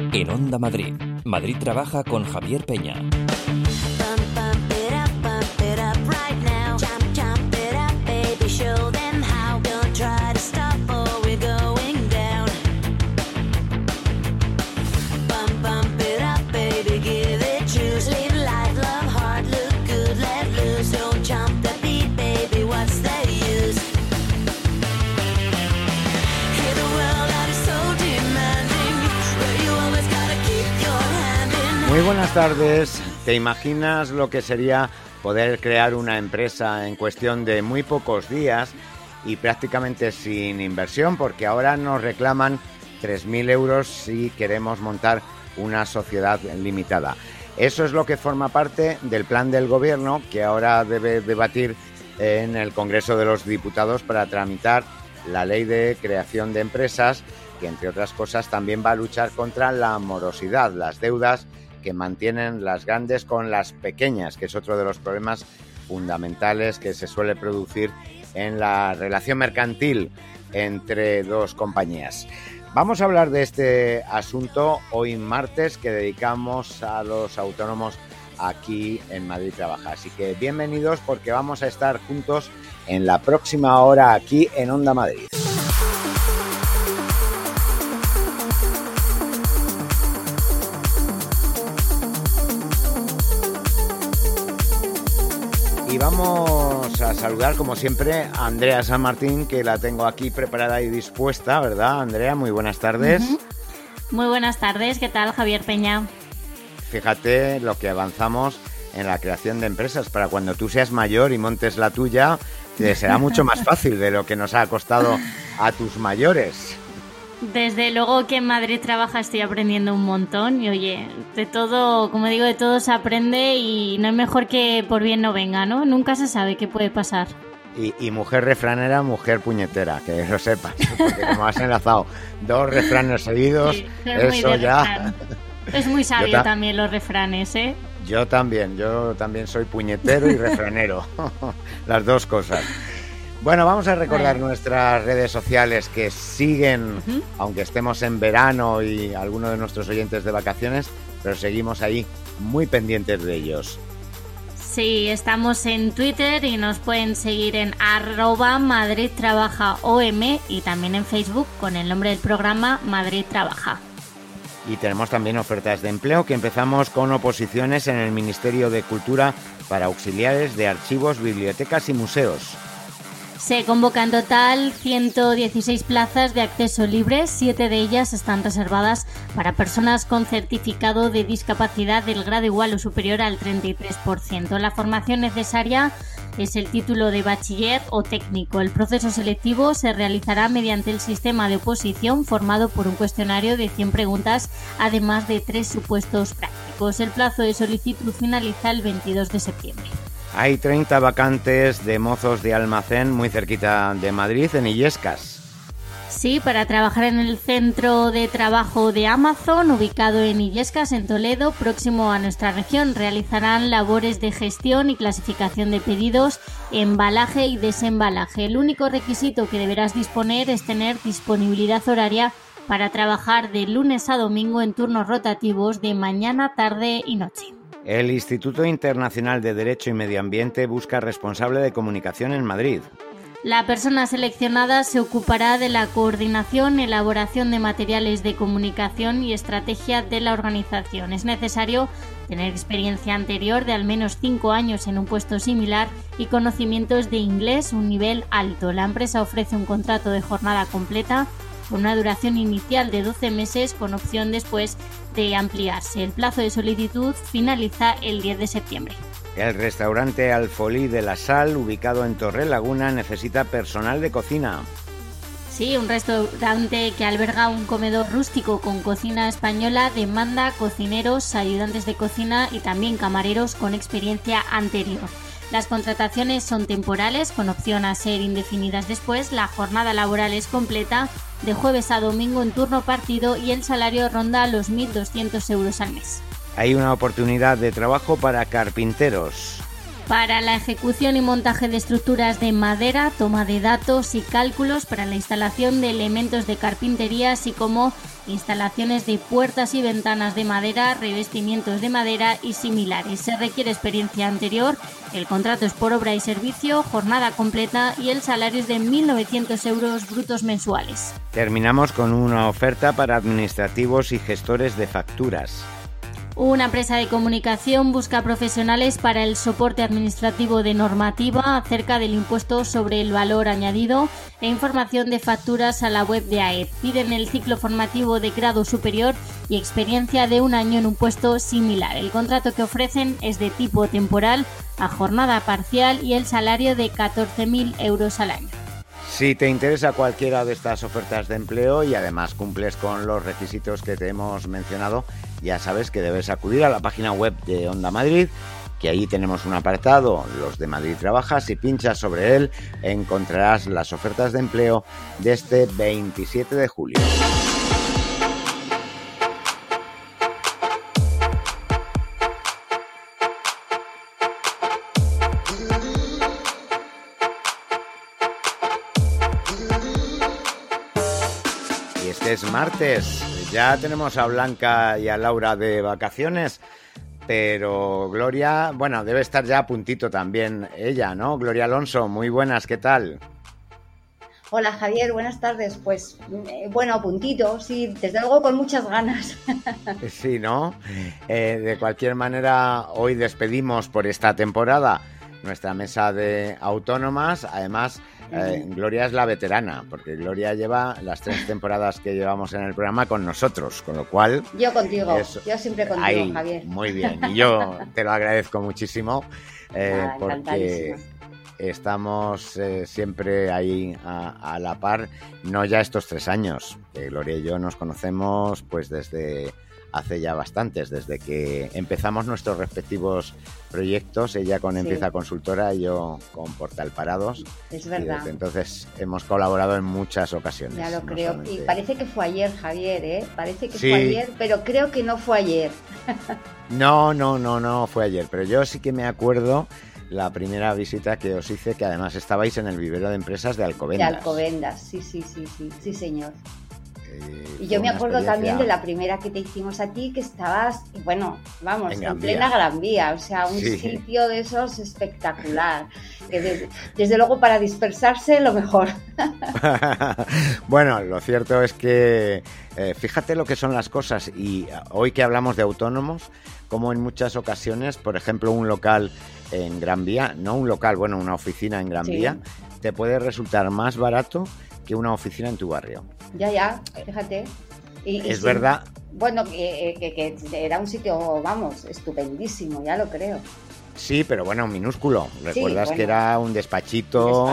En Onda Madrid. Madrid trabaja con Javier Peña. Muy buenas tardes. ¿Te imaginas lo que sería poder crear una empresa en cuestión de muy pocos días y prácticamente sin inversión? Porque ahora nos reclaman 3.000 euros si queremos montar una sociedad limitada. Eso es lo que forma parte del plan del Gobierno que ahora debe debatir en el Congreso de los Diputados para tramitar la ley de creación de empresas, que entre otras cosas también va a luchar contra la morosidad, las deudas que mantienen las grandes con las pequeñas, que es otro de los problemas fundamentales que se suele producir en la relación mercantil entre dos compañías. Vamos a hablar de este asunto hoy martes, que dedicamos a los autónomos aquí en Madrid Trabaja. Así que bienvenidos, porque vamos a estar juntos en la próxima hora aquí en Onda Madrid. Y vamos a saludar, como siempre, a Andrea San Martín, que la tengo aquí preparada y dispuesta, ¿verdad, Andrea? Muy buenas tardes. Muy buenas tardes, ¿qué tal, Javier Peña? Fíjate lo que avanzamos en la creación de empresas. Para cuando tú seas mayor y montes la tuya, te será mucho más fácil de lo que nos ha costado a tus mayores. Desde luego que en Madrid Trabaja estoy aprendiendo un montón y oye, de todo, como digo, de todo se aprende y no es mejor que por bien no venga, ¿no? Nunca se sabe qué puede pasar. Y mujer refranera, mujer puñetera, que lo sepas, porque como has enlazado dos refranes seguidos, sí, eso ya... Refrán. Es muy sabio también los refranes, ¿eh? Yo también soy puñetero y refranero, las dos cosas. Bueno, vamos a recordar nuestras redes sociales que siguen, aunque estemos en verano y algunos de nuestros oyentes de vacaciones, pero seguimos ahí muy pendientes de ellos. Sí, estamos en Twitter y nos pueden seguir en @MadridTrabajaOM y también en Facebook con el nombre del programa Madrid Trabaja. Y tenemos también ofertas de empleo, que empezamos con oposiciones en el Ministerio de Cultura para auxiliares de archivos, bibliotecas y museos. Se convoca en total 116 plazas de acceso libre, 7 de ellas están reservadas para personas con certificado de discapacidad del grado igual o superior al 33%. La formación necesaria es el título de bachiller o técnico. El proceso selectivo se realizará mediante el sistema de oposición formado por un cuestionario de 100 preguntas, además de 3 supuestos prácticos. El plazo de solicitud finaliza el 22 de septiembre. Hay 30 vacantes de mozos de almacén muy cerquita de Madrid, en Illescas. Sí, para trabajar en el centro de trabajo de Amazon, ubicado en Illescas, en Toledo, próximo a nuestra región. Realizarán labores de gestión y clasificación de pedidos, embalaje y desembalaje. El único requisito que deberás disponer es tener disponibilidad horaria para trabajar de lunes a domingo en turnos rotativos de mañana, tarde y noche. El Instituto Internacional de Derecho y Medio Ambiente busca responsable de comunicación en Madrid. La persona seleccionada se ocupará de la coordinación, elaboración de materiales de comunicación y estrategia de la organización. Es necesario tener experiencia anterior de al menos 5 años en un puesto similar y conocimientos de inglés, un nivel alto. La empresa ofrece un contrato de jornada completa con una duración inicial de 12 meses con opción después de ampliarse. El plazo de solicitud finaliza el 10 de septiembre. El restaurante Alfolí de la Sal, ubicado en Torrelaguna, necesita personal de cocina. Sí, un restaurante que alberga un comedor rústico con cocina española demanda cocineros, ayudantes de cocina y también camareros con experiencia anterior. Las contrataciones son temporales, con opción a ser indefinidas después. La jornada laboral es completa, de jueves a domingo en turno partido, y el salario ronda los 1.200 euros al mes. Hay una oportunidad de trabajo para carpinteros. para la ejecución y montaje de estructuras de madera, toma de datos y cálculos para la instalación de elementos de carpintería, así como instalaciones de puertas y ventanas de madera, revestimientos de madera y similares. Se requiere experiencia anterior, el contrato es por obra y servicio, jornada completa y el salario es de 1.900 euros brutos mensuales. Terminamos con una oferta para administrativos y gestores de facturas. Una empresa de comunicación busca profesionales para el soporte administrativo de normativa acerca del impuesto sobre el valor añadido e información de facturas a la web de AED. Piden el ciclo formativo de grado superior y experiencia de 1 año en un puesto similar. El contrato que ofrecen es de tipo temporal a jornada parcial y el salario de 14.000 euros al año. Si te interesa cualquiera de estas ofertas de empleo y además cumples con los requisitos que te hemos mencionado, ya sabes que debes acudir a la página web de Onda Madrid, que ahí tenemos un apartado, los de Madrid Trabaja. Si pinchas sobre él, encontrarás las ofertas de empleo de este 27 de julio. Es martes, ya tenemos a Blanca y a Laura de vacaciones, pero Gloria, bueno, debe estar ya a puntito también ella, ¿no? Gloria Alonso, muy buenas, ¿qué tal? Hola Javier, buenas tardes. Pues bueno, a puntito, sí, desde luego con muchas ganas. Sí, ¿no? De cualquier manera, hoy despedimos por esta temporada nuestra mesa de autónomas, además... Gloria es la veterana, porque Gloria lleva las 3 temporadas que llevamos en el programa con nosotros, con lo cual... Yo contigo, yo siempre contigo, ahí, Javier. Muy bien, y yo te lo agradezco muchísimo, porque estamos siempre ahí a la par, no ya estos 3 años, que Gloria y yo nos conocemos pues desde... hace ya bastantes, desde que empezamos nuestros respectivos proyectos, ella con Empieza Consultora y yo con Portal Parados. Es verdad. Y desde entonces hemos colaborado en muchas ocasiones. Ya lo creo. Solamente... Y parece que fue ayer, Javier, ¿eh? Parece que sí. Fue ayer, pero creo que no fue ayer. No fue ayer, pero yo sí que me acuerdo la primera visita que os hice, que además estabais en el vivero de empresas de Alcobendas. De Alcobendas, sí, señor. Y yo me acuerdo también de la primera que te hicimos a ti, que estabas, bueno, vamos, en plena Gran Vía, o sea, un sitio de esos espectacular, que desde luego para dispersarse lo mejor. Bueno, lo cierto es que fíjate lo que son las cosas, y hoy que hablamos de autónomos, como en muchas ocasiones, por ejemplo, un local en Gran Vía, no un local, bueno, una oficina en Gran Vía, te puede resultar más barato que una oficina en tu barrio. Ya, fíjate. Y es verdad. Bueno, que era un sitio, vamos, estupendísimo, ya lo creo. Sí, pero bueno, minúsculo. Recuerdas que era un despachito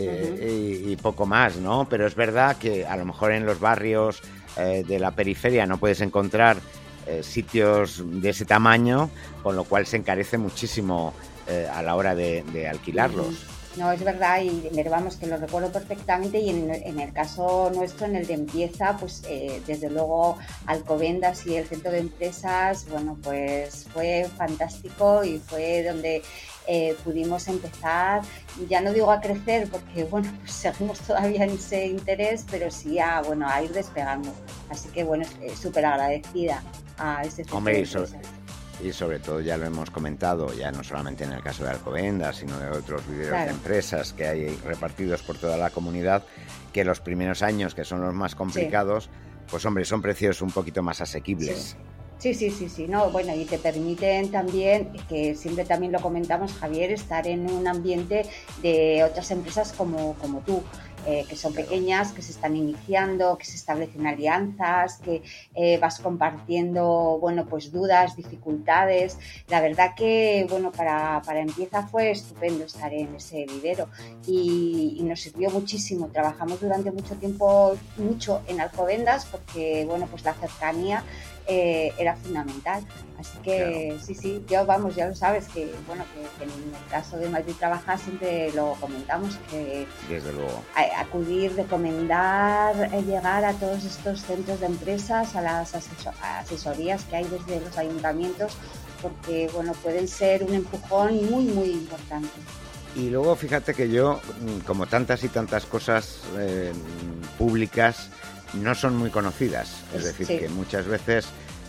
y poco más, ¿no? Pero es verdad que a lo mejor en los barrios de la periferia no puedes encontrar sitios de ese tamaño, con lo cual se encarece muchísimo a la hora de alquilarlos. No, es verdad, y vamos, que lo recuerdo perfectamente, y en el caso nuestro, en el de Empieza, pues desde luego Alcobendas y el centro de empresas, bueno, pues fue fantástico y fue donde pudimos empezar, ya no digo a crecer, porque bueno, pues seguimos todavía en ese interés, pero sí a ir despegando. Así que bueno, súper agradecida a ese centro de empresas. Y sobre todo, ya lo hemos comentado, ya no solamente en el caso de Alcobendas, sino de otros viveros de empresas que hay repartidos por toda la comunidad, que los primeros años, que son los más complicados, pues hombre, son precios un poquito más asequibles. Sí. No, bueno, y te permiten también, que siempre también lo comentamos, Javier, estar en un ambiente de otras empresas como tú. Que son pequeñas, que se están iniciando, que se establecen alianzas, que vas compartiendo, bueno, pues dudas, dificultades. La verdad que, bueno, para Empieza fue estupendo estar en ese vivero y nos sirvió muchísimo. Trabajamos durante mucho tiempo, mucho en Alcobendas, porque, bueno, pues la cercanía era fundamental. Así que claro. Sí, yo vamos, ya lo sabes, que bueno, que en el caso de Madrid Trabaja siempre lo comentamos, que desde luego acudir, recomendar, llegar a todos estos centros de empresas, a las asesorías que hay desde los ayuntamientos, porque bueno, pueden ser un empujón muy, muy importante. Y luego fíjate que yo, como tantas y tantas cosas públicas, no son muy conocidas. Es decir, sí, que muchas veces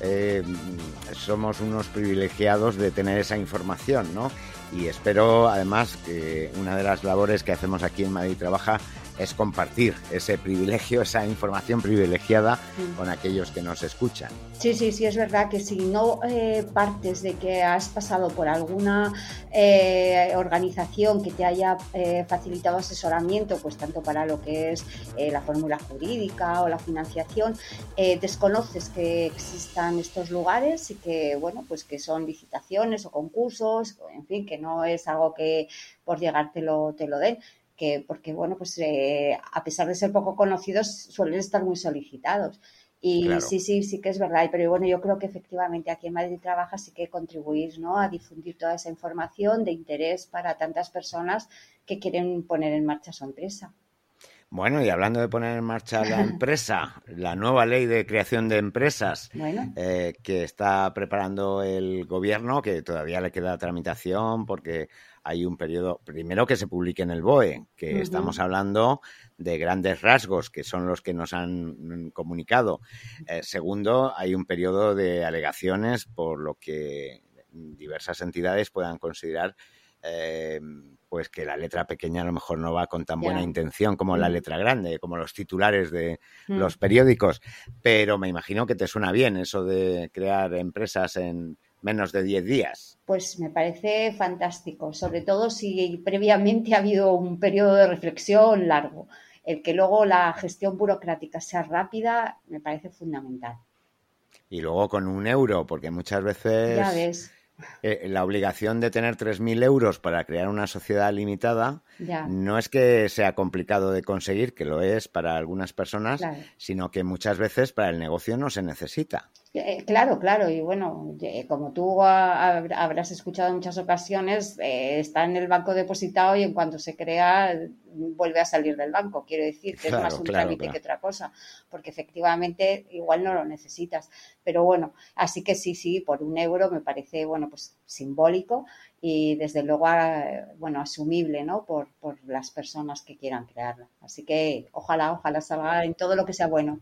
somos unos privilegiados de tener esa información, ¿no? Y espero, además, que una de las labores que hacemos aquí en Madrid Trabaja es compartir ese privilegio, esa información privilegiada con aquellos que nos escuchan. Sí, es verdad que si no partes de que has pasado por alguna organización que te haya facilitado asesoramiento, pues tanto para lo que es la fórmula jurídica o la financiación, desconoces que existan estos lugares y que, bueno, pues que son licitaciones o concursos, en fin, que no es algo que por llegar te lo den. Porque bueno, pues a pesar de ser poco conocidos suelen estar muy solicitados y claro, sí que es verdad, pero bueno, yo creo que efectivamente aquí en Madrid Trabaja sí que contribuís, ¿no?, a difundir toda esa información de interés para tantas personas que quieren poner en marcha su empresa. Bueno, y hablando de poner en marcha la empresa, la nueva ley de creación de empresas, bueno, que está preparando el gobierno, que todavía le queda tramitación porque hay un periodo, primero que se publique en el BOE, que estamos hablando de grandes rasgos, que son los que nos han comunicado. Segundo, hay un periodo de alegaciones por lo que diversas entidades puedan considerar pues que la letra pequeña a lo mejor no va con tan buena intención como la letra grande, como los titulares de los periódicos. Pero me imagino que te suena bien eso de crear empresas en menos de 10 días. Pues me parece fantástico, sobre todo si previamente ha habido un periodo de reflexión largo. El que luego la gestión burocrática sea rápida me parece fundamental. Y luego con €1, porque muchas veces ya ves, la obligación de tener 3.000 euros para crear una sociedad limitada no es que sea complicado de conseguir, que lo es para algunas personas, claro, sino que muchas veces para el negocio no se necesita. Claro, y bueno, como tú habrás escuchado en muchas ocasiones, está en el banco depositado y en cuanto se crea vuelve a salir del banco. Quiero decir que claro, es más un trámite que otra cosa, porque efectivamente igual no lo necesitas. Pero bueno, así que sí, por €1 me parece, bueno, pues simbólico y desde luego, bueno, asumible, ¿no?, por las personas que quieran crearla. Así que ojalá salga en todo lo que sea bueno.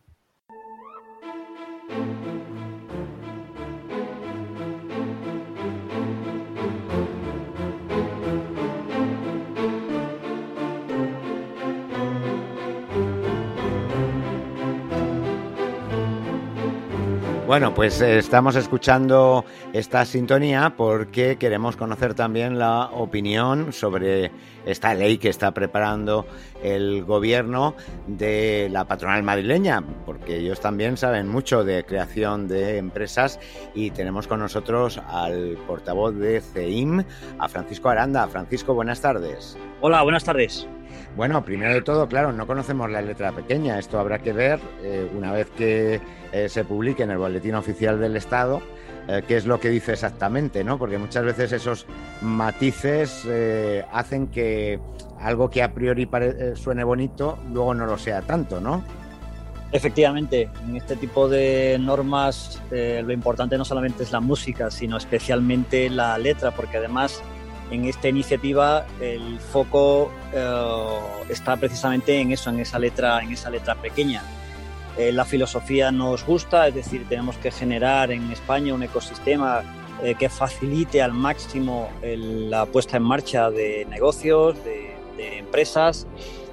Bueno, pues estamos escuchando esta sintonía porque queremos conocer también la opinión sobre esta ley que está preparando el gobierno de la patronal madrileña, porque ellos también saben mucho de creación de empresas y tenemos con nosotros al portavoz de CEIM, a Francisco Aranda. Francisco, buenas tardes. Hola, buenas tardes. Bueno, primero de todo, claro, no conocemos la letra pequeña. Esto habrá que ver una vez que se publique en el Boletín Oficial del Estado qué es lo que dice exactamente, ¿no? Porque muchas veces esos matices hacen que algo que a priori suene bonito luego no lo sea tanto, ¿no? Efectivamente, en este tipo de normas lo importante no solamente es la música, sino especialmente la letra, porque además en esta iniciativa el foco está precisamente en eso, en esa letra pequeña. La filosofía nos gusta, es decir, tenemos que generar en España un ecosistema que facilite al máximo la puesta en marcha de negocios, de empresas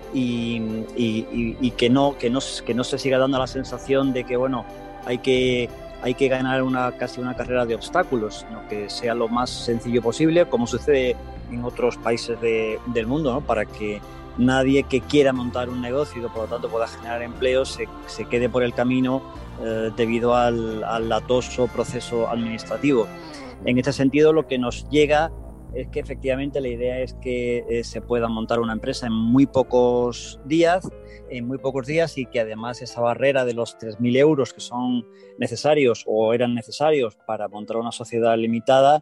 y que no se siga dando la sensación de que bueno, hay que ganar casi una carrera de obstáculos, sino que sea lo más sencillo posible, como sucede en otros países del mundo, ¿no?, para que nadie que quiera montar un negocio y por lo tanto pueda generar empleo se quede por el camino debido al latoso proceso administrativo. En este sentido, lo que nos llega es que efectivamente la idea es que se pueda montar una empresa en muy pocos días, y que además esa barrera de los 3.000 euros que son necesarios o eran necesarios para montar una sociedad limitada,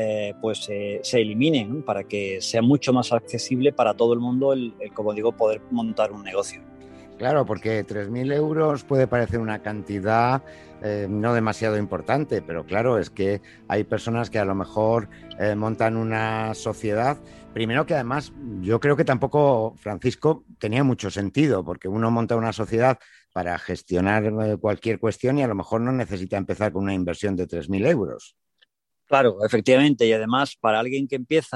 se eliminen, ¿no? Para que sea mucho más accesible para todo el mundo como digo, poder montar un negocio. Claro, porque 3.000 euros puede parecer una cantidad no demasiado importante, pero claro, es que hay personas que a lo mejor montan una sociedad. Primero que además yo creo que tampoco, Francisco, tenía mucho sentido, porque uno monta una sociedad para gestionar cualquier cuestión y a lo mejor no necesita empezar con una inversión de 3.000 euros. Claro, efectivamente, y además para alguien que empieza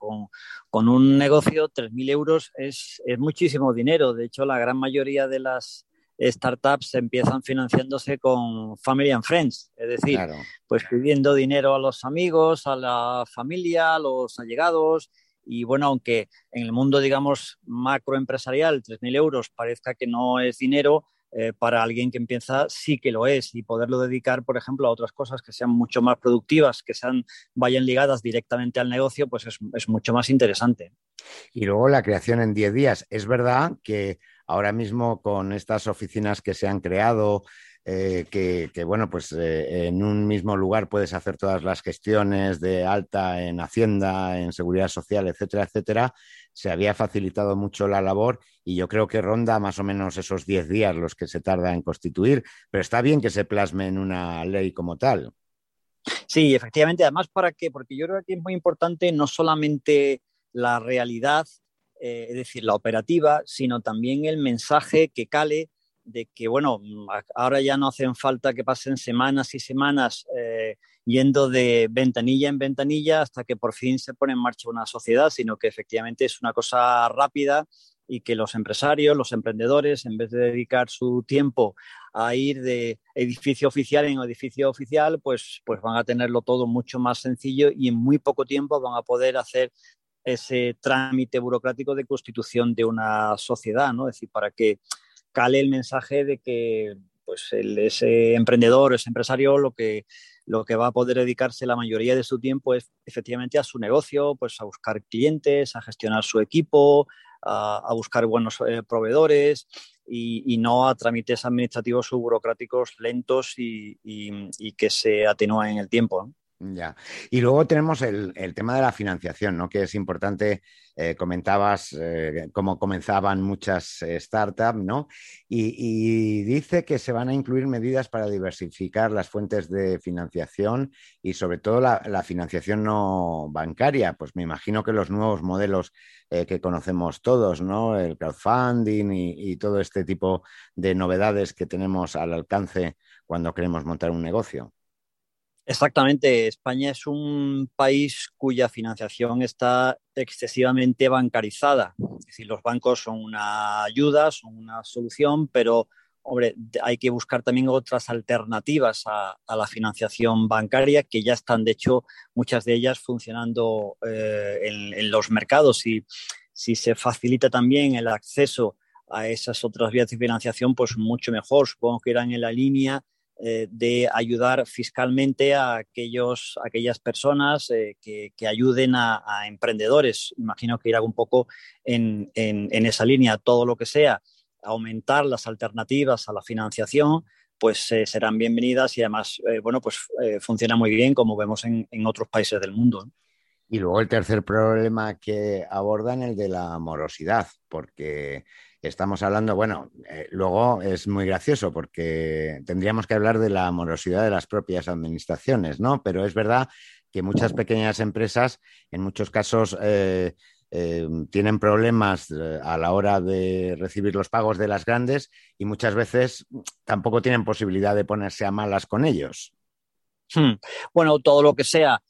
con un negocio, 3.000 euros es muchísimo dinero. De hecho, la gran mayoría de las startups empiezan financiándose con Family and Friends, es decir, Claro. pues pidiendo dinero a los amigos, a la familia, a los allegados. Y bueno, aunque en el mundo, digamos, macroempresarial, 3.000 euros parezca que no es dinero, para alguien que empieza sí que lo es, y poderlo dedicar, por ejemplo, a otras cosas que sean mucho más productivas, que vayan ligadas directamente al negocio, pues es mucho más interesante. Y luego la creación en 10 días. Es verdad que ahora mismo con estas oficinas que se han creado, bueno, pues en un mismo lugar puedes hacer todas las gestiones de alta en Hacienda, en Seguridad Social, etcétera, etcétera. Se había facilitado mucho la labor y yo creo que ronda más o menos esos 10 días los que se tarda en constituir, pero está bien que se plasme en una ley como tal. Sí, efectivamente. Además, ¿para qué? Porque yo creo que es muy importante no solamente la realidad, es decir, la operativa, sino también el mensaje que cale de que, bueno, ahora ya no hacen falta que pasen semanas y semanas yendo de ventanilla en ventanilla hasta que por fin se pone en marcha una sociedad, sino que efectivamente es una cosa rápida y que los empresarios, los emprendedores, en vez de dedicar su tiempo a ir de edificio oficial en edificio oficial, pues van a tenerlo todo mucho más sencillo y en muy poco tiempo van a poder hacer ese trámite burocrático de constitución de una sociedad, ¿no? Es decir, para que cale el mensaje de que pues ese emprendedor, ese empresario, lo que va a poder dedicarse la mayoría de su tiempo es efectivamente a su negocio, pues a buscar clientes, a gestionar su equipo, a buscar buenos proveedores y no a trámites administrativos o burocráticos lentos y que se atenúan en el tiempo, ¿no? Ya. Y luego tenemos el tema de la financiación, ¿no? Que es importante. Comentabas cómo comenzaban muchas startups, ¿no? Y dice que se van a incluir medidas para diversificar las fuentes de financiación y sobre todo la financiación no bancaria. Pues me imagino que los nuevos modelos que conocemos todos, ¿no? El crowdfunding y todo este tipo de novedades que tenemos al alcance cuando queremos montar un negocio. Exactamente. España es un país cuya financiación está excesivamente bancarizada. Es decir, los bancos son una ayuda, son una solución, pero hombre, hay que buscar también otras alternativas a la financiación bancaria que ya están, de hecho, muchas de ellas funcionando en los mercados. Y si se facilita también el acceso a esas otras vías de financiación, pues mucho mejor. Supongo que irán en la línea de ayudar fiscalmente a aquellas personas que ayuden a emprendedores. Imagino que irá un poco en esa línea. Todo lo que sea aumentar las alternativas a la financiación, pues serán bienvenidas y además, funciona muy bien como vemos en otros países del mundo, ¿no? Y luego el tercer problema que abordan, el de la morosidad, porque estamos hablando, bueno, luego es muy gracioso porque tendríamos que hablar de la morosidad de las propias administraciones, ¿no? Pero es verdad que muchas pequeñas empresas, en muchos casos, tienen problemas a la hora de recibir los pagos de las grandes y muchas veces tampoco tienen posibilidad de ponerse a malas con ellos. Bueno, todo lo que sea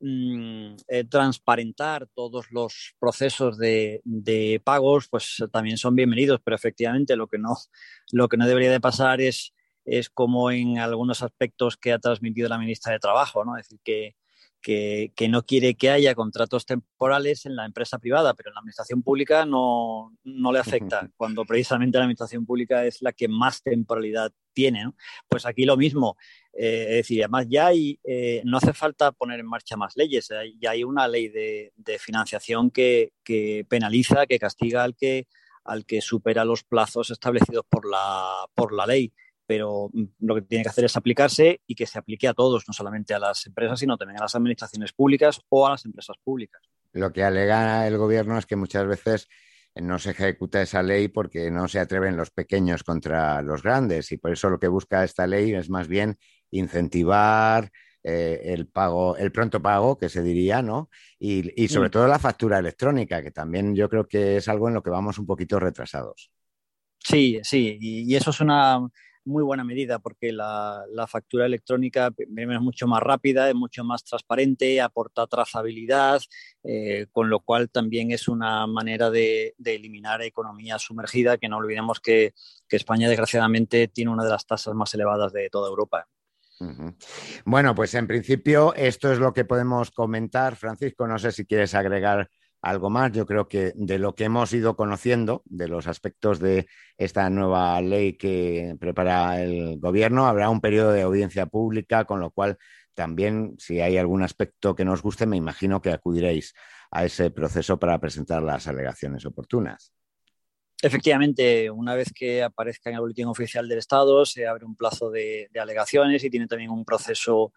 transparentar todos los procesos de pagos, pues también son bienvenidos, pero efectivamente lo que no debería de pasar es como en algunos aspectos que ha transmitido la ministra de Trabajo, ¿no? Es decir, que no quiere que haya contratos temporales en la empresa privada, pero en la administración pública no le afecta, cuando precisamente la administración pública es la que más temporalidad tiene, ¿no? Pues aquí lo mismo. Es decir, además no hace falta poner en marcha más leyes, ya hay una ley de financiación que penaliza, que castiga al que supera los plazos establecidos por la ley. Pero lo que tiene que hacer es aplicarse y que se aplique a todos, no solamente a las empresas, sino también a las administraciones públicas o a las empresas públicas. Lo que alega el gobierno es que muchas veces no se ejecuta esa ley porque no se atreven los pequeños contra los grandes, y por eso lo que busca esta ley es más bien incentivar el pronto pago, que se diría, ¿no? Y sobre todo la factura electrónica, que también yo creo que es algo en lo que vamos un poquito retrasados. Sí, y eso es una muy buena medida, porque la factura electrónica primero es mucho más rápida, es mucho más transparente, aporta trazabilidad, con lo cual también es una manera de eliminar economía sumergida, que no olvidemos que España desgraciadamente tiene una de las tasas más elevadas de toda Europa. Uh-huh. Bueno, pues en principio esto es lo que podemos comentar. Francisco, no sé si quieres agregar algo más. Yo creo que de lo que hemos ido conociendo, de los aspectos de esta nueva ley que prepara el gobierno, habrá un periodo de audiencia pública, con lo cual también, si hay algún aspecto que nos guste, me imagino que acudiréis a ese proceso para presentar las alegaciones oportunas. Efectivamente, una vez que aparezca en el Boletín Oficial del Estado, se abre un plazo de alegaciones y tiene también un proceso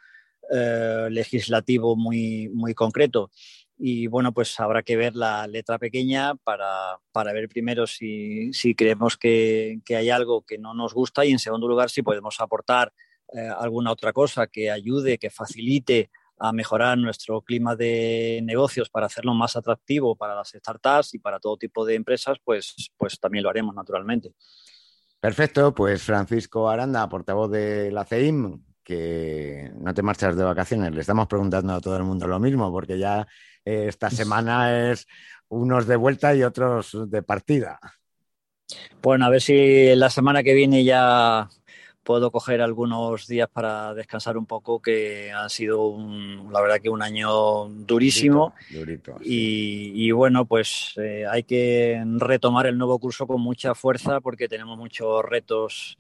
legislativo muy, muy concreto. Y bueno, pues habrá que ver la letra pequeña para ver primero si creemos que hay algo que no nos gusta, y en segundo lugar si podemos aportar alguna otra cosa que ayude, que facilite a mejorar nuestro clima de negocios para hacerlo más atractivo para las startups y para todo tipo de empresas, pues también lo haremos naturalmente. Perfecto, pues Francisco Aranda, portavoz de la CEIM, que no te marchas de vacaciones. Le estamos preguntando a todo el mundo lo mismo, porque ya esta semana es unos de vuelta y otros de partida. Bueno, a ver si la semana que viene ya puedo coger algunos días para descansar un poco, que ha sido la verdad que un año durísimo. Durito, sí. Y bueno, pues hay que retomar el nuevo curso con mucha fuerza, porque tenemos muchos retos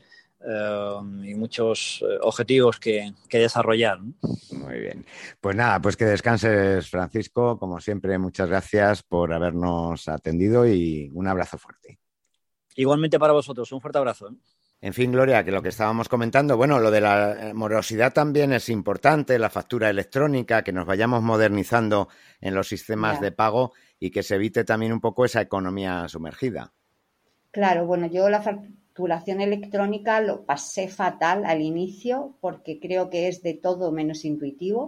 y muchos objetivos que desarrollar, ¿no? Muy bien. Pues nada, pues que descanses, Francisco. Como siempre, muchas gracias por habernos atendido y un abrazo fuerte. Igualmente para vosotros, un fuerte abrazo. En fin, Gloria, que lo que estábamos comentando, bueno, lo de la morosidad también es importante, la factura electrónica, que nos vayamos modernizando en los sistemas de pago y que se evite también un poco esa economía sumergida. Claro, bueno, yo la facturación electrónica lo pasé fatal al inicio, porque creo que es de todo menos intuitivo.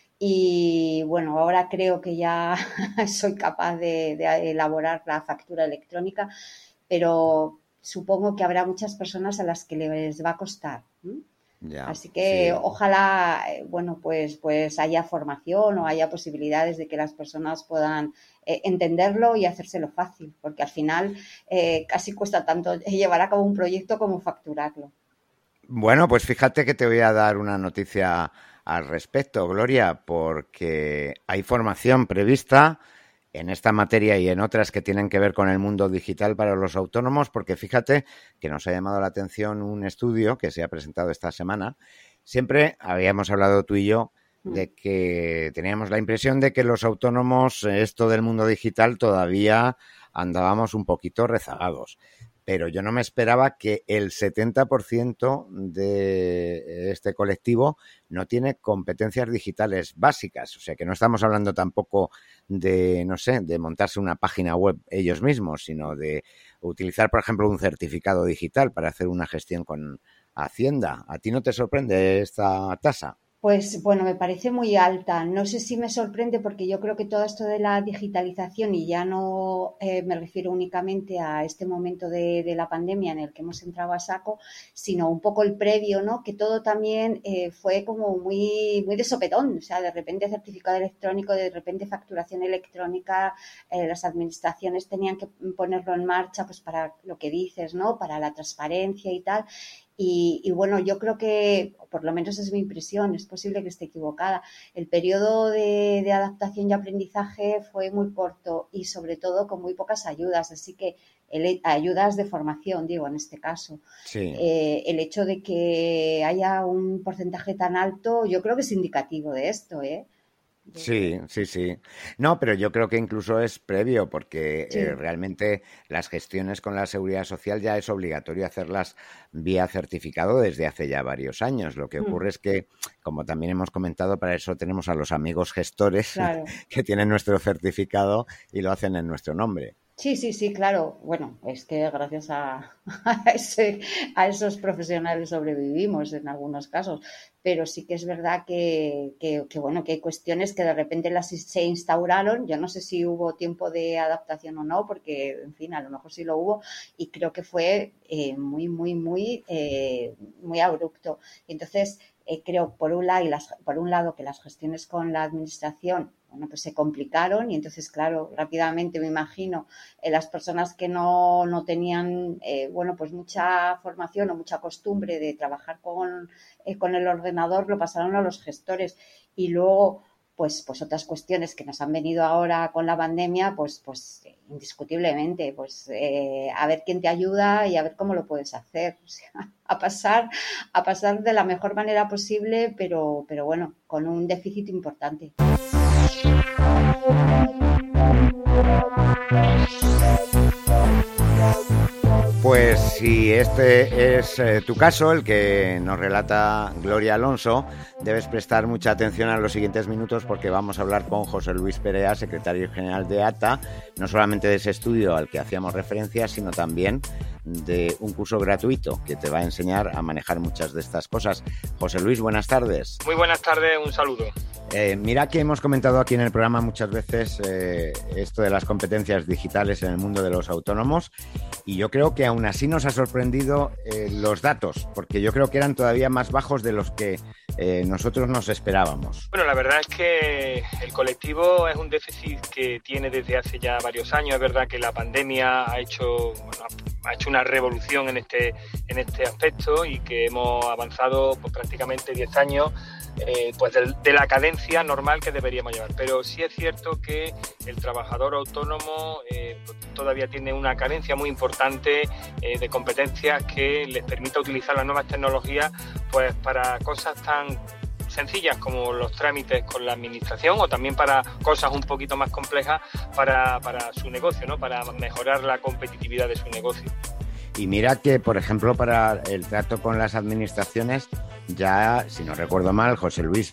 Y bueno, ahora creo que ya soy capaz de elaborar la factura electrónica, pero supongo que habrá muchas personas a las que les va a costar. Ya, así que sí. Ojalá, bueno, pues haya formación o haya posibilidades de que las personas puedan entenderlo y hacérselo fácil, porque al final casi cuesta tanto llevar a cabo un proyecto como facturarlo. Bueno, pues fíjate que te voy a dar una noticia al respecto, Gloria, porque hay formación prevista en esta materia y en otras que tienen que ver con el mundo digital para los autónomos, porque fíjate que nos ha llamado la atención un estudio que se ha presentado esta semana. Siempre habíamos hablado tú y yo de que teníamos la impresión de que los autónomos, esto del mundo digital, todavía andábamos un poquito rezagados. Pero yo no me esperaba que el 70% de este colectivo no tiene competencias digitales básicas. O sea, que no estamos hablando tampoco de, no sé, de montarse una página web ellos mismos, sino de utilizar, por ejemplo, un certificado digital para hacer una gestión con Hacienda. ¿A ti no te sorprende esta tasa? Pues bueno, me parece muy alta. No sé si me sorprende, porque yo creo que todo esto de la digitalización, y ya no me refiero únicamente a este momento de la pandemia en el que hemos entrado a saco, sino un poco el previo, ¿no? Que todo también fue como muy, muy de sopetón. O sea, de repente certificado electrónico, de repente facturación electrónica, las administraciones tenían que ponerlo en marcha, pues para lo que dices, ¿no? Para la transparencia y tal. Y bueno, yo creo que, por lo menos es mi impresión, es posible que esté equivocada, el periodo de adaptación y aprendizaje fue muy corto y sobre todo con muy pocas ayudas, así que ayudas de formación, digo, en este caso. Sí. El hecho de que haya un porcentaje tan alto, yo creo que es indicativo de esto, ¿eh? Sí. No, pero yo creo que incluso es previo porque Sí. realmente las gestiones con la Seguridad Social ya es obligatorio hacerlas vía certificado desde hace ya varios años. Lo que ocurre es que, como también hemos comentado, para eso tenemos a los amigos gestores Claro. que tienen nuestro certificado y lo hacen en nuestro nombre. Sí, claro. Bueno, es que gracias a esos profesionales sobrevivimos en algunos casos, pero sí que es verdad que bueno, que hay cuestiones que de repente se instauraron. Yo no sé si hubo tiempo de adaptación o no, porque, en fin, a lo mejor sí lo hubo y creo que fue muy abrupto. Entonces, creo, por un lado, que las gestiones con la administración, bueno, pues se complicaron y entonces, claro, rápidamente me imagino las personas que no tenían, bueno, pues mucha formación o mucha costumbre de trabajar con el ordenador, lo pasaron a los gestores y luego, pues otras cuestiones que nos han venido ahora con la pandemia, pues indiscutiblemente, pues a ver quién te ayuda y a ver cómo lo puedes hacer, o sea, a pasar de la mejor manera posible, pero bueno, con un déficit importante. Pues si este es tu caso, el que nos relata Gloria Alonso, debes prestar mucha atención a los siguientes minutos porque vamos a hablar con José Luis Perea, secretario general de ATA, no solamente de ese estudio al que hacíamos referencia, sino también de un curso gratuito que te va a enseñar a manejar muchas de estas cosas. José Luis, buenas tardes. Muy buenas tardes, un saludo. Mira que hemos comentado aquí en el programa muchas veces esto de las competencias digitales en el mundo de los autónomos y yo creo que aún así nos ha sorprendido los datos, porque yo creo que eran todavía más bajos de los que nosotros nos esperábamos. Bueno, la verdad es que el colectivo es un déficit que tiene desde hace ya varios años. Es verdad que la pandemia ha hecho una revolución en este aspecto y que hemos avanzado pues, prácticamente 10 años pues de la cadencia normal que deberíamos llevar. Pero sí es cierto que el trabajador autónomo todavía tiene una carencia muy importante de competencias que les permita utilizar las nuevas tecnologías pues para cosas tan sencillas como los trámites con la administración o también para cosas un poquito más complejas para su negocio, ¿no? Para mejorar la competitividad de su negocio. Y mira que, por ejemplo, para el trato con las administraciones, ya, si no recuerdo mal, José Luis,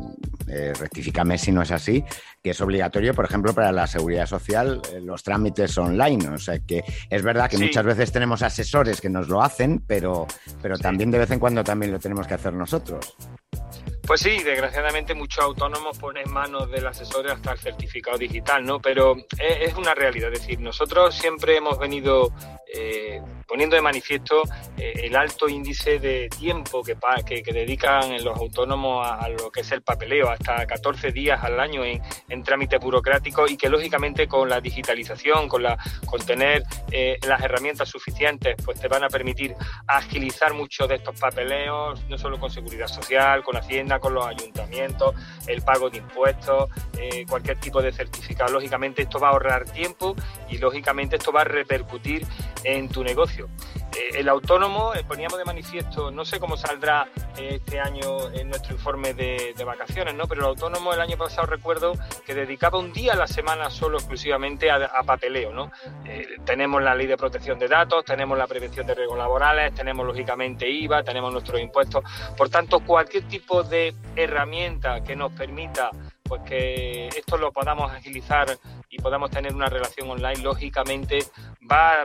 rectifícame si no es así, que es obligatorio, por ejemplo, para la Seguridad Social, los trámites online. O sea, que es verdad que sí, muchas veces tenemos asesores que nos lo hacen, pero sí, también de vez en cuando también lo tenemos que hacer nosotros. Pues sí, desgraciadamente muchos autónomos ponen en manos del asesor hasta el certificado digital, ¿no? Pero es una realidad, es decir, nosotros siempre hemos venido poniendo de manifiesto el alto índice de tiempo que dedican los autónomos a lo que es el papeleo, hasta 14 días al año en trámites burocráticos y que lógicamente con la digitalización, con tener las herramientas suficientes, pues te van a permitir agilizar muchos de estos papeleos, no solo con Seguridad Social, con Hacienda, con los ayuntamientos, el pago de impuestos, cualquier tipo de certificado. Lógicamente esto va a ahorrar tiempo y lógicamente esto va a repercutir en tu negocio. El autónomo, poníamos de manifiesto, no sé cómo saldrá este año en nuestro informe de vacaciones, ¿no? Pero el autónomo el año pasado recuerdo que dedicaba un día a la semana solo exclusivamente a papeleo, ¿no? Tenemos la ley de protección de datos, tenemos la prevención de riesgos laborales, tenemos lógicamente IVA, tenemos nuestros impuestos. Por tanto, cualquier tipo de herramienta que nos permita pues que esto lo podamos agilizar y podamos tener una relación online, lógicamente va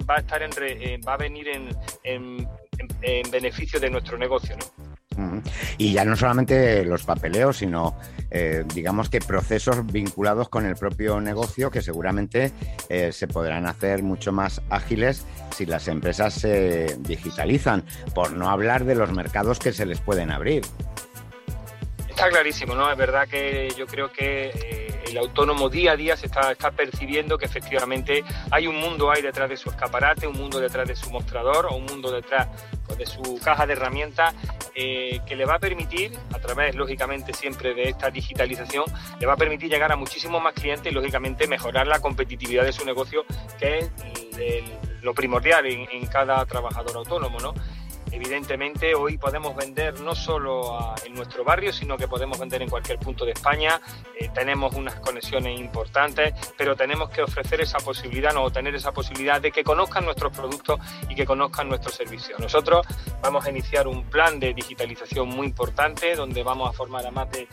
a venir en beneficio de nuestro negocio, ¿no? Y ya no solamente los papeleos, sino digamos que procesos vinculados con el propio negocio que seguramente se podrán hacer mucho más ágiles si las empresas se digitalizan, por no hablar de los mercados que se les pueden abrir. Está clarísimo, ¿no? Es verdad que yo creo que el autónomo día a día se está percibiendo que efectivamente hay un mundo ahí detrás de su escaparate, un mundo detrás de su mostrador o un mundo detrás pues, de su caja de herramientas que le va a permitir, a través lógicamente siempre de esta digitalización, le va a permitir llegar a muchísimos más clientes y lógicamente mejorar la competitividad de su negocio, que es lo primordial en cada trabajador autónomo, ¿no? Evidentemente hoy podemos vender no solo en nuestro barrio, sino que podemos vender en cualquier punto de España. Tenemos unas conexiones importantes, pero tenemos que ofrecer esa posibilidad, no tener esa posibilidad de que conozcan nuestros productos y que conozcan nuestros servicios. Nosotros vamos a iniciar un plan de digitalización muy importante, donde vamos a formar a más de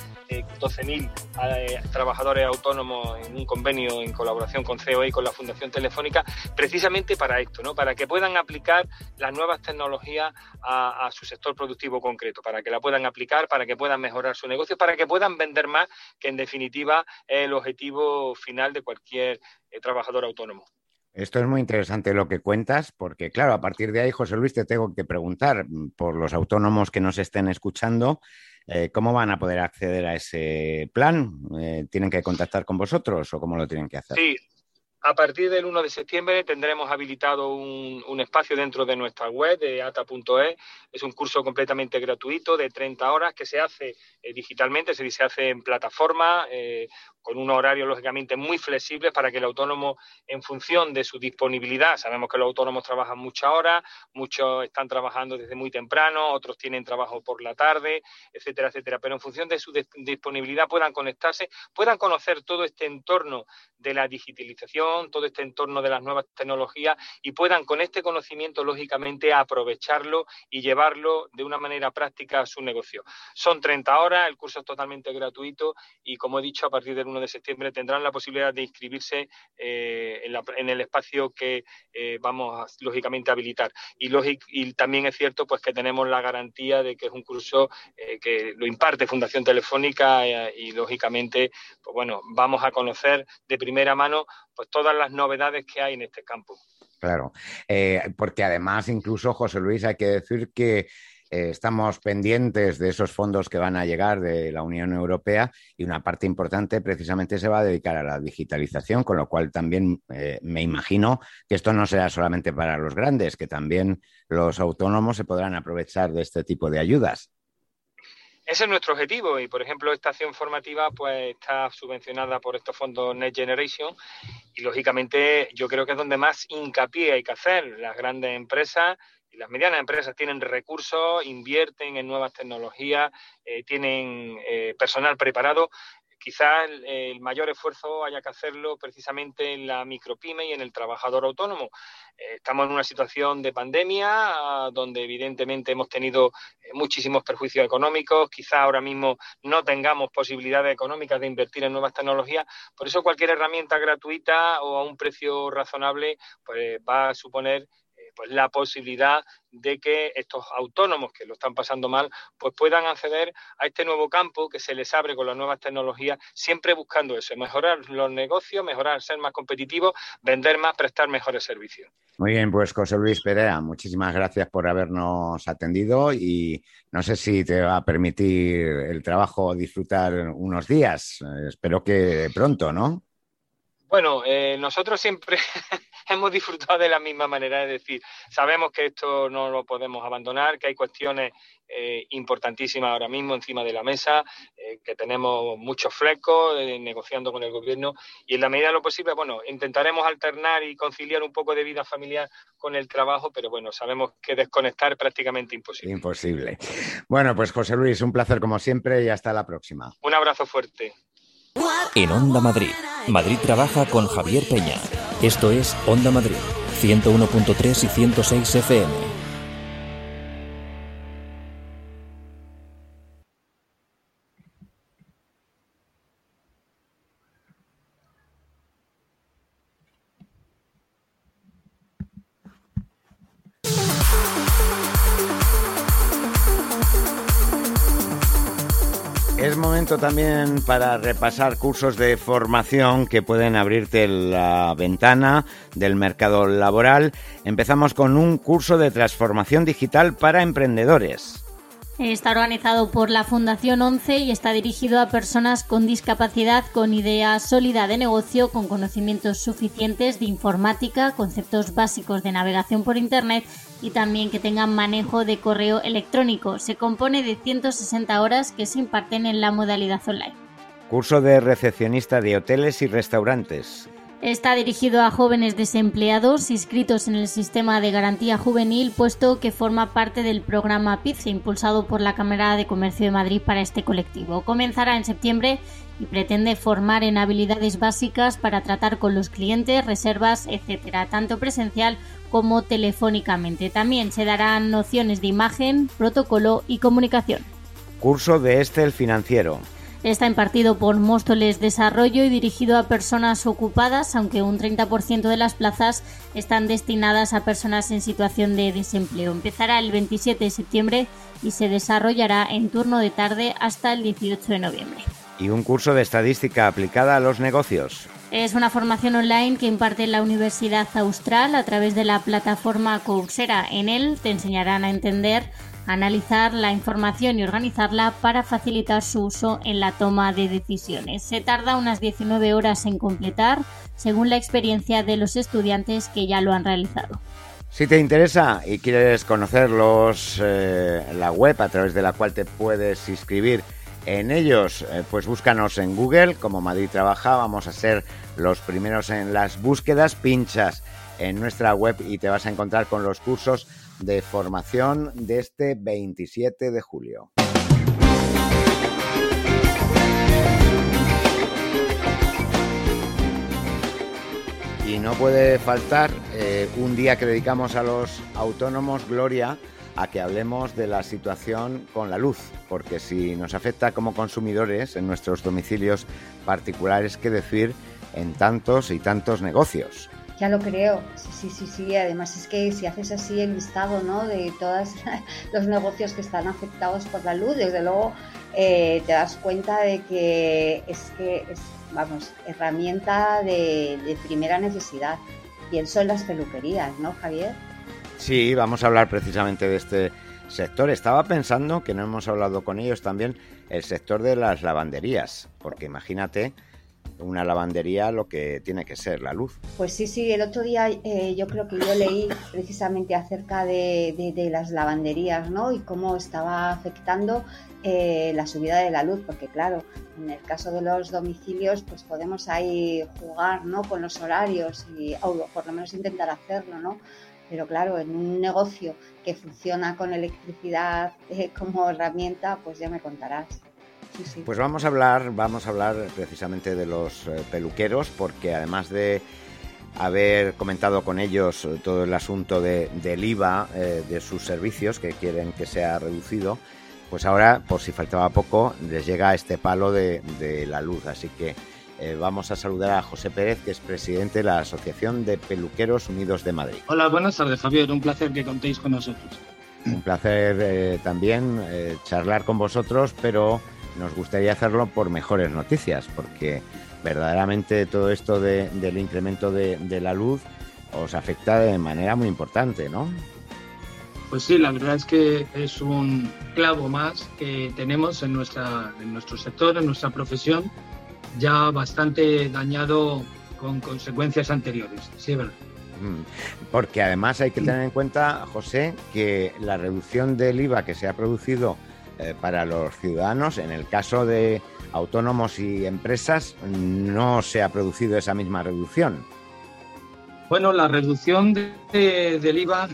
12.000 trabajadores autónomos en un convenio en colaboración con COE y con la Fundación Telefónica, precisamente para esto, ¿no? Para que puedan aplicar las nuevas tecnologías a su sector productivo concreto, para que la puedan aplicar, para que puedan mejorar su negocio, para que puedan vender más, que en definitiva es el objetivo final de cualquier trabajador autónomo. Esto es muy interesante lo que cuentas, porque claro, a partir de ahí, José Luis, te tengo que preguntar por los autónomos que nos estén escuchando, ¿cómo van a poder acceder a ese plan? ¿Tienen que contactar con vosotros o cómo lo tienen que hacer? Sí. A partir del 1 de septiembre tendremos habilitado un espacio dentro de nuestra web de ata.es. Es un curso completamente gratuito de 30 horas que se hace digitalmente, se hace en plataforma, con un horario lógicamente muy flexible para que el autónomo, en función de su disponibilidad, sabemos que los autónomos trabajan muchas horas, muchos están trabajando desde muy temprano, otros tienen trabajo por la tarde, etcétera, etcétera, pero en función de su disponibilidad puedan conectarse, puedan conocer todo este entorno de la digitalización, todo este entorno de las nuevas tecnologías y puedan con este conocimiento lógicamente aprovecharlo y llevarlo de una manera práctica a su negocio. Son 30 horas, el curso es totalmente gratuito y como he dicho, a partir del 1 de septiembre tendrán la posibilidad de inscribirse en el espacio que vamos lógicamente a habilitar. Y también es cierto pues que tenemos la garantía de que es un curso que lo imparte Fundación Telefónica y lógicamente pues bueno, vamos a conocer de primera mano pues todas las novedades que hay en este campo. Claro, porque además incluso, José Luis, hay que decir que estamos pendientes de esos fondos que van a llegar de la Unión Europea y una parte importante precisamente se va a dedicar a la digitalización, con lo cual también me imagino que esto no será solamente para los grandes, que también los autónomos se podrán aprovechar de este tipo de ayudas. Ese es nuestro objetivo y, por ejemplo, esta acción formativa pues está subvencionada por estos fondos Next Generation y, lógicamente, yo creo que es donde más hincapié hay que hacer. Las grandes empresas y las medianas empresas tienen recursos, invierten en nuevas tecnologías, tienen personal preparado. Quizás el mayor esfuerzo haya que hacerlo precisamente en la micropyme y en el trabajador autónomo. Estamos en una situación de pandemia donde evidentemente hemos tenido muchísimos perjuicios económicos. Quizás ahora mismo no tengamos posibilidades económicas de invertir en nuevas tecnologías. Por eso cualquier herramienta gratuita o a un precio razonable pues va a suponer pues la posibilidad de que estos autónomos que lo están pasando mal pues puedan acceder a este nuevo campo que se les abre con las nuevas tecnologías, siempre buscando eso, mejorar los negocios, mejorar, ser más competitivos, vender más, prestar mejores servicios. Muy bien, pues José Luis Perea, muchísimas gracias por habernos atendido y no sé si te va a permitir el trabajo disfrutar unos días, espero que pronto, ¿no? Bueno, nosotros siempre hemos disfrutado de la misma manera, es decir, sabemos que esto no lo podemos abandonar, que hay cuestiones importantísimas ahora mismo encima de la mesa, que tenemos muchos flecos negociando con el gobierno y en la medida de lo posible, bueno, intentaremos alternar y conciliar un poco de vida familiar con el trabajo, pero bueno, sabemos que desconectar es prácticamente imposible. Imposible. Bueno, pues José Luis, un placer como siempre y hasta la próxima. Un abrazo fuerte. En Onda Madrid, Madrid trabaja con Javier Peña. Esto es Onda Madrid, 101.3 y 106 FM. Es momento también para repasar cursos de formación que pueden abrirte la ventana del mercado laboral. Empezamos con un curso de transformación digital para emprendedores. Está organizado por la Fundación 11 y está dirigido a personas con discapacidad con idea sólida de negocio, con conocimientos suficientes de informática, conceptos básicos de navegación por Internet y también que tengan manejo de correo electrónico. Se compone de 160 horas que se imparten en la modalidad online. Curso de recepcionista de hoteles y restaurantes. Está dirigido a jóvenes desempleados inscritos en el sistema de garantía juvenil, puesto que forma parte del programa PICE, impulsado por la Cámara de Comercio de Madrid para este colectivo. Comenzará en septiembre y pretende formar en habilidades básicas para tratar con los clientes, reservas, etcétera, tanto presencial como telefónicamente. También se darán nociones de imagen, protocolo y comunicación. Curso de Excel financiero. Está impartido por Móstoles Desarrollo y dirigido a personas ocupadas, aunque un 30% de las plazas están destinadas a personas en situación de desempleo. Empezará el 27 de septiembre y se desarrollará en turno de tarde hasta el 18 de noviembre. Y un curso de estadística aplicada a los negocios. Es una formación online que imparte la Universidad Austral a través de la plataforma Coursera. En él te enseñarán a entender, analizar la información y organizarla para facilitar su uso en la toma de decisiones. Se tarda unas 19 horas en completar, según la experiencia de los estudiantes que ya lo han realizado. Si te interesa y quieres conocerlos, la web a través de la cual te puedes inscribir en ellos, pues búscanos en Google como Madrid Trabaja. Vamos a ser los primeros en las búsquedas. Pinchas en nuestra web y te vas a encontrar con los cursos de formación de este 27 de julio. Y no puede faltar un día que dedicamos a los autónomos, Gloria, a que hablemos de la situación con la luz, porque si nos afecta como consumidores en nuestros domicilios particulares, qué decir en tantos y tantos negocios. Ya lo creo, sí. Además es que si haces así el listado, ¿no?, de todos los negocios que están afectados por la luz, desde luego te das cuenta de que es herramienta de primera necesidad. Pienso en las peluquerías, ¿no, Javier? Sí, vamos a hablar precisamente de este sector. Estaba pensando que no hemos hablado con ellos también el sector de las lavanderías, porque imagínate una lavandería lo que tiene que ser la luz. Pues sí, el otro día yo creo que yo leí precisamente acerca de las lavanderías, ¿no?, y cómo estaba afectando la subida de la luz, porque claro, en el caso de los domicilios pues podemos ahí jugar, ¿no?, con los horarios o por lo menos intentar hacerlo, ¿no? Pero claro, en un negocio que funciona con electricidad como herramienta, pues ya me contarás. Sí. Pues vamos a hablar precisamente de los peluqueros, porque además de haber comentado con ellos todo el asunto del IVA de sus servicios, que quieren que sea reducido, pues ahora, por si faltaba poco, les llega este palo de la luz. Así que vamos a saludar a José Pérez, que es presidente de la Asociación de Peluqueros Unidos de Madrid. Hola, buenas tardes, Javier. Un placer que contéis con nosotros. Un placer también charlar con vosotros, pero nos gustaría hacerlo por mejores noticias, porque verdaderamente todo esto del incremento de la luz os afecta de manera muy importante, ¿no? Pues sí, la verdad es que es un clavo más que tenemos en nuestro sector, en nuestra profesión, ya bastante dañado con consecuencias anteriores. Sí, es verdad. Porque además hay que tener en cuenta, José, que la reducción del IVA que se ha producido para los ciudadanos, en el caso de autónomos y empresas, no se ha producido esa misma reducción. Bueno, la reducción del IVA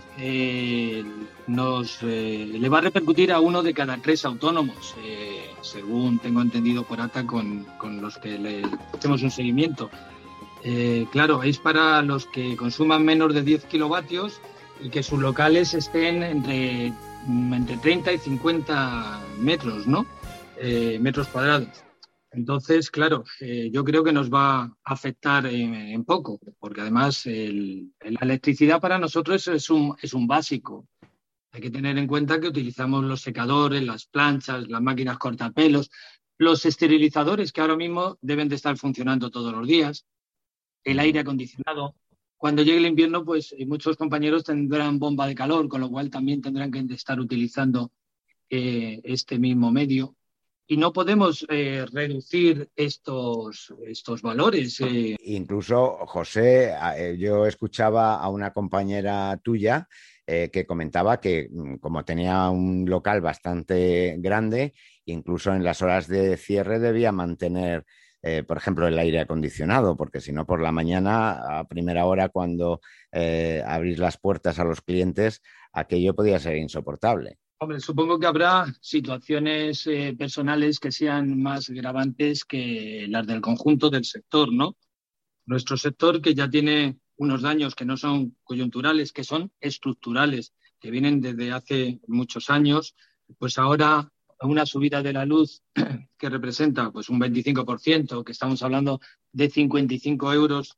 le va a repercutir a 1 de cada 3 autónomos, según tengo entendido por ATA con los que le hacemos un seguimiento. Claro, es para los que consuman menos de 10 kilovatios y que sus locales estén entre 30 y 50 metros, ¿no? Metros cuadrados. Entonces, claro, yo creo que nos va a afectar en poco, porque además la electricidad para nosotros es un básico. Hay que tener en cuenta que utilizamos los secadores, las planchas, las máquinas cortapelos, los esterilizadores que ahora mismo deben de estar funcionando todos los días, el aire acondicionado. Cuando llegue el invierno, pues muchos compañeros tendrán bomba de calor, con lo cual también tendrán que estar utilizando este mismo medio. Y no podemos reducir estos valores. Incluso, José, yo escuchaba a una compañera tuya que comentaba que como tenía un local bastante grande, incluso en las horas de cierre debía mantener, por ejemplo, el aire acondicionado, porque si no, por la mañana, a primera hora, cuando abrís las puertas a los clientes, aquello podía ser insoportable. Hombre, supongo que habrá situaciones personales que sean más gravantes que las del conjunto del sector, ¿no? Nuestro sector, que ya tiene unos daños que no son coyunturales, que son estructurales, que vienen desde hace muchos años, pues ahora una subida de la luz que representa pues un 25%, que estamos hablando de 55 euros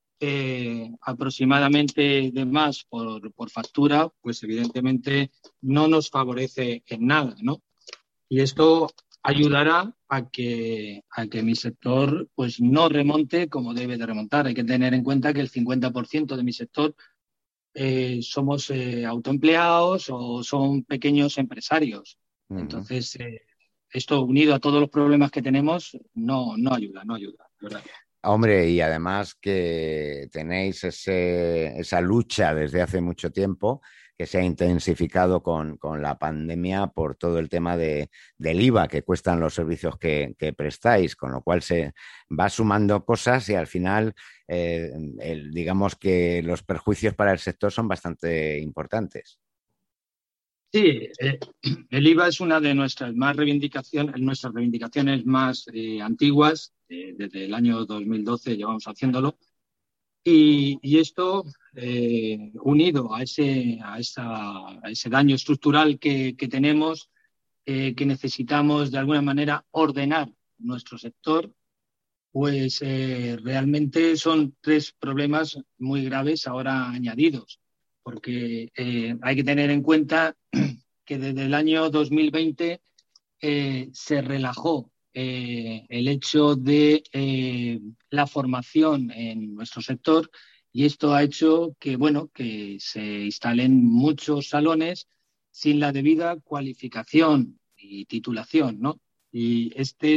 aproximadamente de más por factura, pues evidentemente no nos favorece en nada, ¿no? Y esto ayudará a que mi sector pues no remonte como debe de remontar. Hay que tener en cuenta que el 50% de mi sector somos autoempleados o son pequeños empresarios. Entonces, esto unido a todos los problemas que tenemos no ayuda, ¿verdad? Hombre, y además que tenéis esa lucha desde hace mucho tiempo que se ha intensificado con la pandemia por todo el tema del IVA que cuestan los servicios que prestáis, con lo cual se va sumando cosas y al final digamos que los perjuicios para el sector son bastante importantes. Sí, el IVA es una de nuestras reivindicaciones más antiguas. Desde el año 2012 llevamos haciéndolo. Y esto, unido a ese daño estructural que tenemos, que necesitamos de alguna manera ordenar nuestro sector, pues realmente son tres problemas muy graves ahora añadidos. Porque hay que tener en cuenta que desde el año 2020 se relajó el hecho de la formación en nuestro sector y esto ha hecho que se instalen muchos salones sin la debida cualificación y titulación, ¿no? Y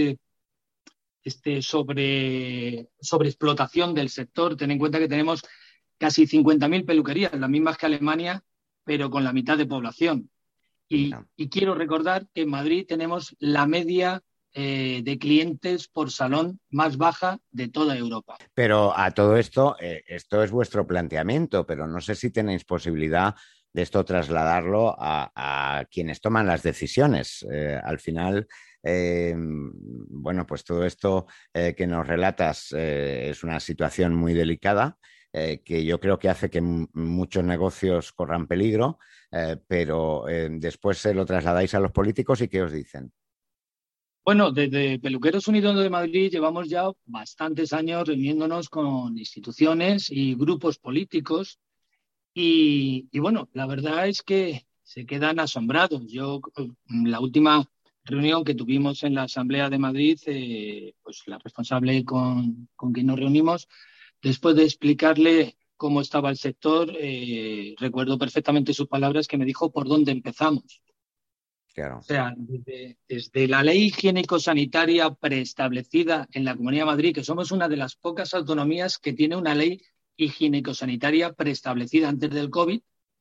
sobreexplotación del sector, ten en cuenta que tenemos casi 50.000 peluquerías, las mismas que Alemania, pero con la mitad de población. Y quiero recordar que en Madrid tenemos la media de clientes por salón más baja de toda Europa. Pero a todo esto, esto es vuestro planteamiento, pero no sé si tenéis posibilidad de esto trasladarlo a quienes toman las decisiones. Al final, bueno, pues todo esto que nos relatas es una situación muy delicada. Que yo creo que hace que muchos negocios corran peligro, pero después se lo trasladáis a los políticos y ¿qué os dicen? Bueno, desde Peluqueros Unidos de Madrid llevamos ya bastantes años reuniéndonos con instituciones y grupos políticos y bueno, la verdad es que se quedan asombrados. La última reunión que tuvimos en la Asamblea de Madrid, pues la responsable con quien nos reunimos, después de explicarle cómo estaba el sector, recuerdo perfectamente sus palabras que me dijo por dónde empezamos. Claro. O sea, desde la ley higiénico-sanitaria preestablecida en la Comunidad de Madrid, que somos una de las pocas autonomías que tiene una ley higiénico-sanitaria preestablecida antes del COVID,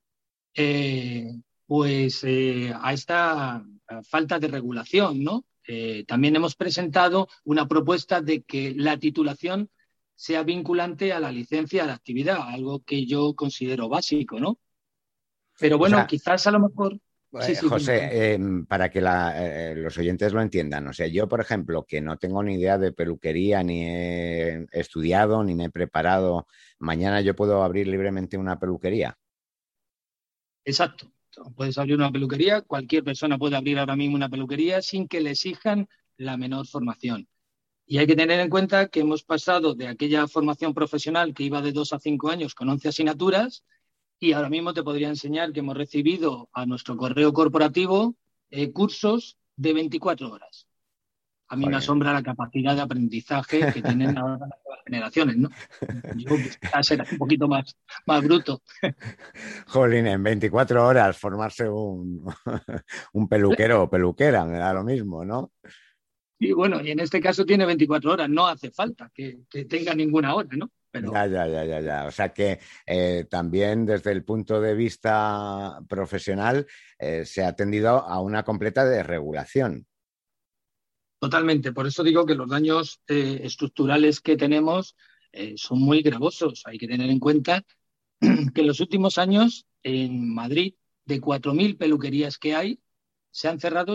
a esta falta de regulación, ¿no? También hemos presentado una propuesta de que la titulación sea vinculante a la licencia de actividad, algo que yo considero básico, ¿no? Pero bueno, o sea, quizás a lo mejor... Sí, José, para que los oyentes lo entiendan, o sea, yo, por ejemplo, que no tengo ni idea de peluquería, ni he estudiado, ni me he preparado, mañana yo puedo abrir libremente una peluquería. Exacto, puedes abrir una peluquería, cualquier persona puede abrir ahora mismo una peluquería sin que le exijan la menor formación. Y hay que tener en cuenta que hemos pasado de aquella formación profesional que iba de 2 a 5 años con 11 asignaturas y ahora mismo te podría enseñar que hemos recibido a nuestro correo corporativo cursos de 24 horas. A mí me asombra la capacidad de aprendizaje que tienen ahora generaciones, ¿no? Yo quizás era un poquito más bruto. Jolín, en 24 horas formarse un peluquero o peluquera, me da lo mismo, ¿no? Y bueno, y en este caso tiene 24 horas, no hace falta que tenga ninguna hora, ¿no? Pero... Ya. O sea que también desde el punto de vista profesional se ha atendido a una completa desregulación. Totalmente, por eso digo que los daños estructurales que tenemos son muy gravosos. Hay que tener en cuenta que en los últimos años en Madrid, de 4.000 peluquerías que hay, se han cerrado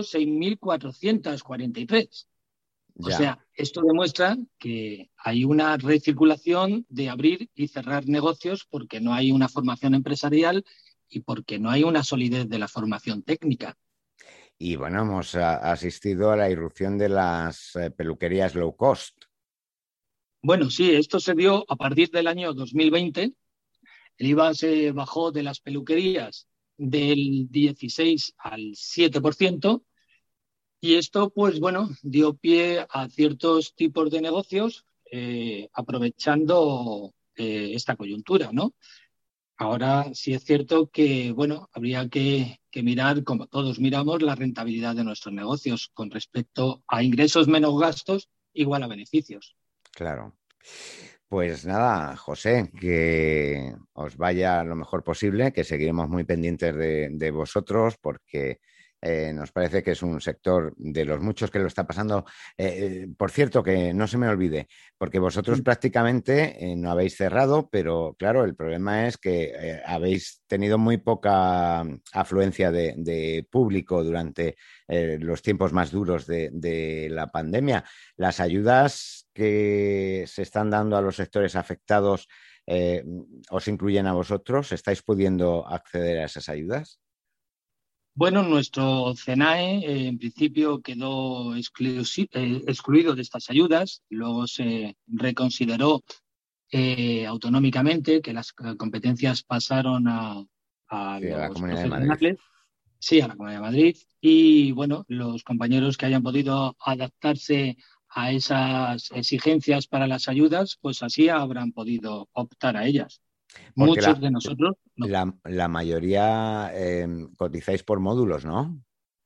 6.443. O sea, esto demuestra que hay una recirculación de abrir y cerrar negocios porque no hay una formación empresarial y porque no hay una solidez de la formación técnica. Y bueno, hemos asistido a la irrupción de las peluquerías low cost. Bueno, sí, esto se dio a partir del año 2020. El IVA se bajó de las peluquerías del 16 al 7%. Y esto, pues bueno, dio pie a ciertos tipos de negocios aprovechando esta coyuntura, ¿no? Ahora sí es cierto que, bueno, habría que mirar, como todos miramos, la rentabilidad de nuestros negocios con respecto a ingresos menos gastos igual a beneficios. Claro. Pues nada, José, que os vaya lo mejor posible, que seguiremos muy pendientes de vosotros porque... nos parece que es un sector de los muchos que lo está pasando. Por cierto, que no se me olvide, porque vosotros prácticamente no habéis cerrado, pero claro, el problema es que habéis tenido muy poca afluencia de público durante los tiempos más duros de la pandemia. Las ayudas que se están dando a los sectores afectados ¿os incluyen a vosotros? ¿Estáis pudiendo acceder a esas ayudas? Bueno, nuestro CENAE en principio quedó excluido de estas ayudas, luego se reconsideró autonómicamente que las competencias pasaron a los profesionales, sí, a la Comunidad de Madrid, y bueno, los compañeros que hayan podido adaptarse a esas exigencias para las ayudas, pues así habrán podido optar a ellas. Porque muchos de nosotros no. La mayoría cotizáis por módulos, ¿no?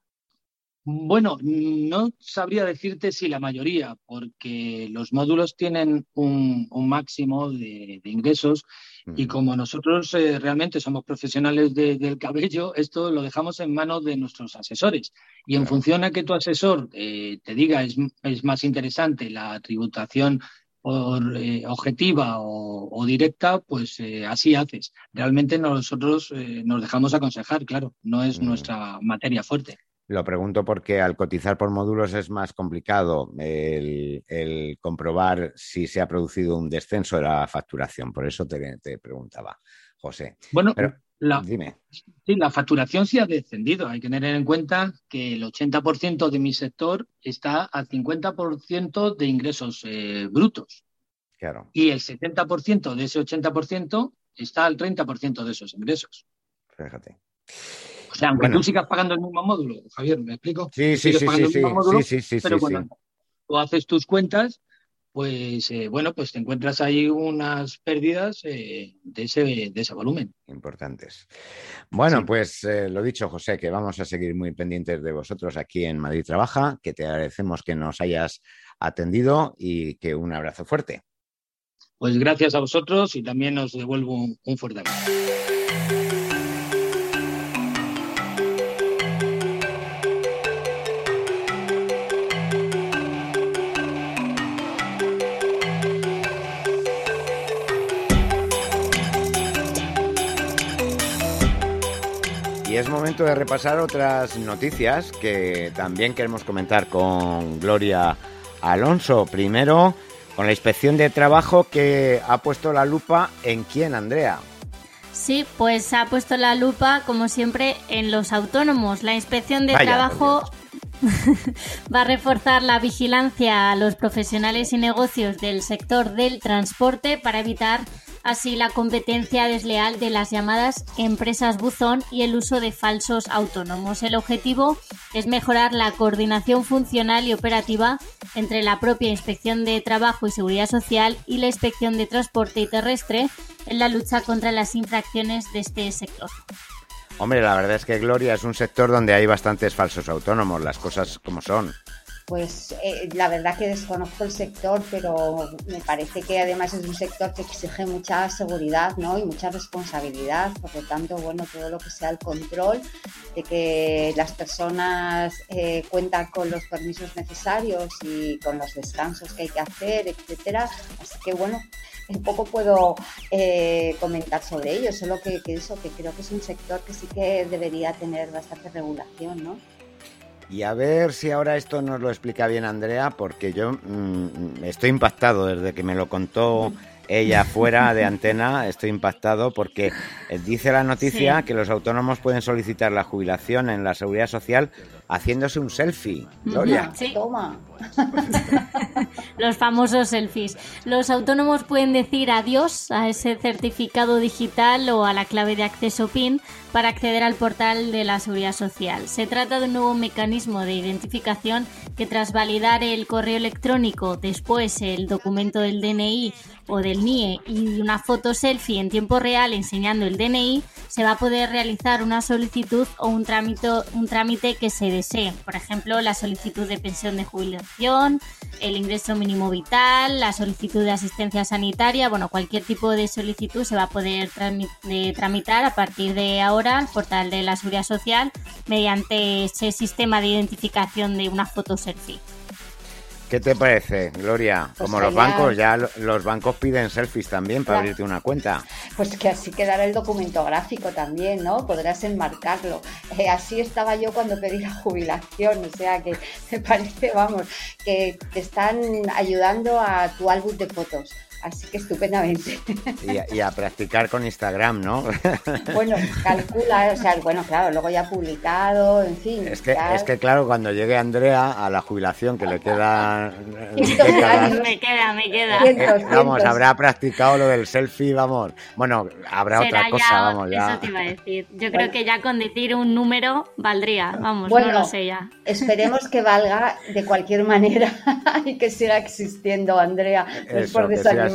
Bueno, no sabría decirte si la mayoría, porque los módulos tienen un máximo de ingresos y como nosotros realmente somos profesionales del cabello, esto lo dejamos en manos de nuestros asesores. Y en función a que tu asesor te diga es más interesante la tributación por objetiva o directa, pues así haces. Realmente nosotros nos dejamos aconsejar, claro, no es nuestra materia fuerte. Lo pregunto porque al cotizar por módulos es más complicado el comprobar si se ha producido un descenso de la facturación. Por eso te preguntaba, José. Bueno, pero, dime. Sí, la facturación sí ha descendido. Hay que tener en cuenta que el 80% de mi sector está al 50% de ingresos brutos. Claro. Y el 70% de ese 80% está al 30% de esos ingresos. Fíjate. O sea, aunque tú sigas pagando el mismo módulo, Javier, ¿me explico? Sí. Pero cuando tú haces tus cuentas, pues pues te encuentras ahí unas pérdidas de ese volumen. Importantes. Bueno, pues lo dicho, José, que vamos a seguir muy pendientes de vosotros aquí en Madrid Trabaja, que te agradecemos que nos hayas atendido y que un abrazo fuerte. Pues gracias a vosotros y también os devuelvo un fuerte abrazo. Y es momento de repasar otras noticias que también queremos comentar con Gloria Alonso. Primero, con la Inspección de Trabajo que ha puesto la lupa ¿en quién, Andrea? Sí, pues ha puesto la lupa, como siempre, en los autónomos. La Inspección de Trabajo va a reforzar la vigilancia a los profesionales y negocios del sector del transporte para evitar así la competencia desleal de las llamadas empresas buzón y el uso de falsos autónomos. El objetivo es mejorar la coordinación funcional y operativa entre la propia Inspección de Trabajo y Seguridad Social y la Inspección de Transporte y Terrestre en la lucha contra las infracciones de este sector. Hombre, la verdad es que, Gloria, es un sector donde hay bastantes falsos autónomos, las cosas como son. Pues la verdad que desconozco el sector, pero me parece que además es un sector que exige mucha seguridad, ¿no? Y mucha responsabilidad. Por lo tanto, bueno, todo lo que sea el control de que las personas cuentan con los permisos necesarios y con los descansos que hay que hacer, etcétera. Así que bueno, poco puedo comentar sobre ello, solo que creo que es un sector que sí que debería tener bastante regulación, ¿no? Y a ver si ahora esto nos lo explica bien Andrea, porque yo estoy impactado desde que me lo contó ella fuera de antena, estoy impactado porque dice la noticia que los autónomos pueden solicitar la jubilación en la Seguridad Social haciéndose un selfie. Gloria. Sí. Toma. Los famosos selfies. Los autónomos pueden decir adiós a ese certificado digital o a la clave de acceso PIN para acceder al portal de la Seguridad Social. Se trata de un nuevo mecanismo de identificación que, tras validar el correo electrónico, después el documento del DNI o del NIE y una foto selfie en tiempo real enseñando el DNI, se va a poder realizar una solicitud o un trámite que se desee. Por ejemplo, la solicitud de pensión de jubilación, el ingreso mínimo vital, la solicitud de asistencia sanitaria, bueno, cualquier tipo de solicitud se va a poder tramitar a partir de ahora al portal de la Seguridad Social mediante ese sistema de identificación de una foto selfie. ¿Qué te parece, Gloria? Pues como los bancos, ya los bancos piden selfies también para abrirte una cuenta. Pues que así quedará el documento gráfico también, ¿no? Podrás enmarcarlo. Así estaba yo cuando pedí la jubilación, o sea que me parece, vamos, que te están ayudando a tu álbum de fotos. Así que estupendamente. Y a practicar con Instagram, ¿no? Bueno, calcula, o sea, bueno, claro, luego ya publicado, en fin. Es que claro, cuando llegue Andrea a la jubilación, que le queda... Me queda. Vamos, habrá practicado lo del selfie, vamos. Bueno, habrá será otra cosa, ya, vamos. Ya. Eso te iba a decir. Yo creo que ya con decir un número valdría, vamos, bueno, no lo sé ya. Esperemos que valga de cualquier manera y que siga existiendo, Andrea. No es por desanimar.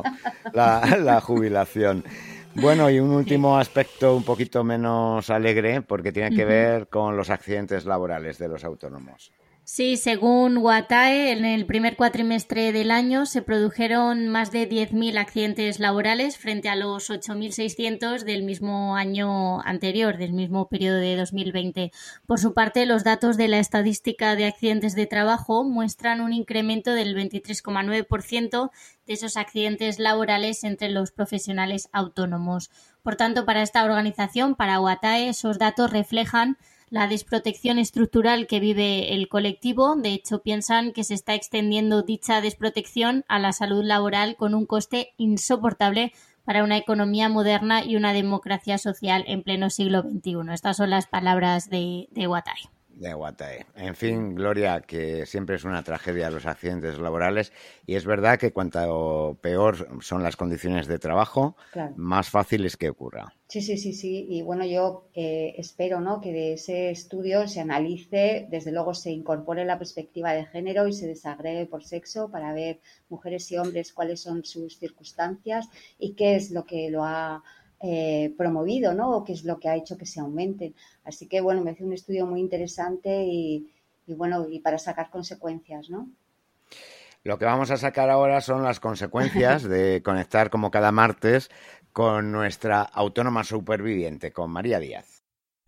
La jubilación. Bueno, y un último aspecto un poquito menos alegre, porque tiene que ver con los accidentes laborales de los autónomos. Sí, según WATAE, en el primer cuatrimestre del año se produjeron más de 10.000 accidentes laborales frente a los 8.600 del mismo año anterior, del mismo periodo de 2020. Por su parte, los datos de la estadística de accidentes de trabajo muestran un incremento del 23,9% de esos accidentes laborales entre los profesionales autónomos. Por tanto, para esta organización, para WATAE, esos datos reflejan la desprotección estructural que vive el colectivo. De hecho, piensan que se está extendiendo dicha desprotección a la salud laboral con un coste insoportable para una economía moderna y una democracia social en pleno siglo XXI. Estas son las palabras de WATAE. De WATAE. En fin, Gloria, que siempre es una tragedia los accidentes laborales, y es verdad que cuanto peor son las condiciones de trabajo, claro, más fácil es que ocurra. Sí. Y bueno, yo espero, ¿no?, que de ese estudio se analice, desde luego se incorpore la perspectiva de género y se desagregue por sexo para ver mujeres y hombres cuáles son sus circunstancias y qué es lo que lo ha promovido, ¿no?, o qué es lo que ha hecho que se aumenten. Así que bueno, me hace un estudio muy interesante y bueno, y para sacar consecuencias, ¿no? Lo que vamos a sacar ahora son las consecuencias de conectar como cada martes con nuestra autónoma superviviente, con María Díaz.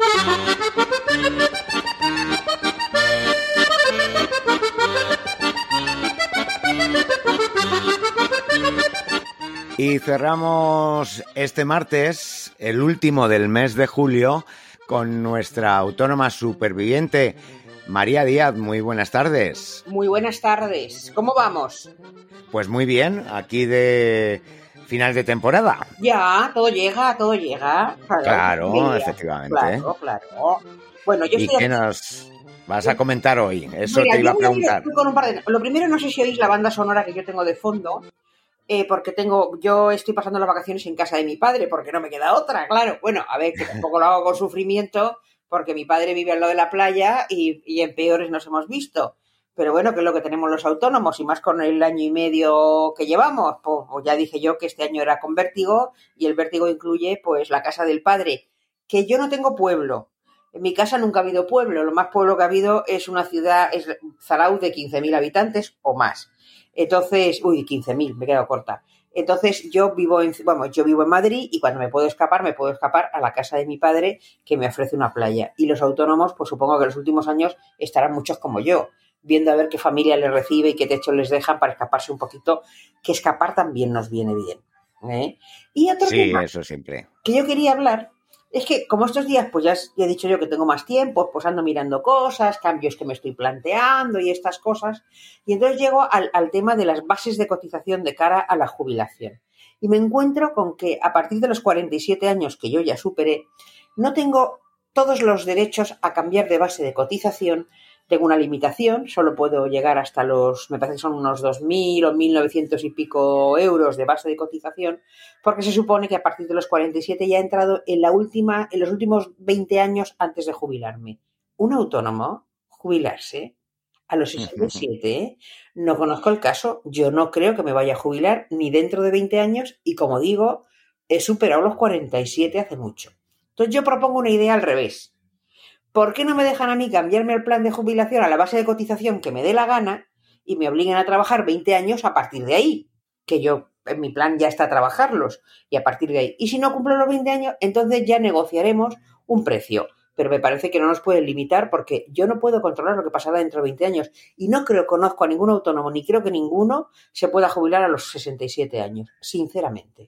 Y cerramos este martes, el último del mes de julio, con nuestra autónoma superviviente, María Díaz. Muy buenas tardes. Muy buenas tardes. ¿Cómo vamos? Pues muy bien, aquí de final de temporada. Ya, todo llega. Claro, efectivamente. Claro. Bueno, yo ¿Y qué nos vas a comentar hoy? Eso mira, te iba a preguntar. Lo primero, no sé si oís la banda sonora que yo tengo de fondo. porque yo estoy pasando las vacaciones en casa de mi padre, porque no me queda otra, claro. Bueno, a ver, que tampoco lo hago con sufrimiento, porque mi padre vive al lado de la playa y en peores nos hemos visto. Pero bueno, que es lo que tenemos los autónomos, y más con el año y medio que llevamos. Pues ya dije yo que este año era con vértigo, y el vértigo incluye pues la casa del padre, que yo no tengo pueblo. En mi casa nunca ha habido pueblo, lo más pueblo que ha habido es una ciudad, es Zarauz, de 15.000 habitantes o más. Entonces, 15.000, me he quedado corta. Entonces yo vivo en Madrid, y cuando me puedo escapar a la casa de mi padre, que me ofrece una playa. Y los autónomos, pues supongo que en los últimos años estarán muchos como yo, viendo a ver qué familia les recibe y qué techo les dejan para escaparse un poquito, que escapar también nos viene bien. Y otro tema eso siempre. Que yo quería hablar es que, como estos días, pues ya he dicho yo que tengo más tiempo, pues ando mirando cosas, cambios que me estoy planteando y estas cosas, y entonces llego al tema de las bases de cotización de cara a la jubilación. Y me encuentro con que a partir de los 47 años, que yo ya superé, no tengo todos los derechos a cambiar de base de cotización. Tengo una limitación, solo puedo llegar hasta me parece que son unos 2.000 o 1.900 y pico euros de base de cotización, porque se supone que a partir de los 47 ya he entrado en los últimos 20 años antes de jubilarme. Un autónomo jubilarse a los 67, no conozco el caso, yo no creo que me vaya a jubilar ni dentro de 20 años, y como digo, he superado los 47 hace mucho. Entonces yo propongo una idea al revés. ¿Por qué no me dejan a mí cambiarme el plan de jubilación a la base de cotización que me dé la gana y me obliguen a trabajar 20 años a partir de ahí? Que yo, en mi plan ya está trabajarlos, y a partir de ahí. Y si no cumplo los 20 años, entonces ya negociaremos un precio. Pero me parece que no nos pueden limitar, porque yo no puedo controlar lo que pasará dentro de 20 años. Y no conozco a ningún autónomo, ni creo que ninguno se pueda jubilar a los 67 años, sinceramente.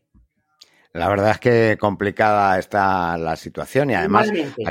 La verdad es que complicada está la situación, y además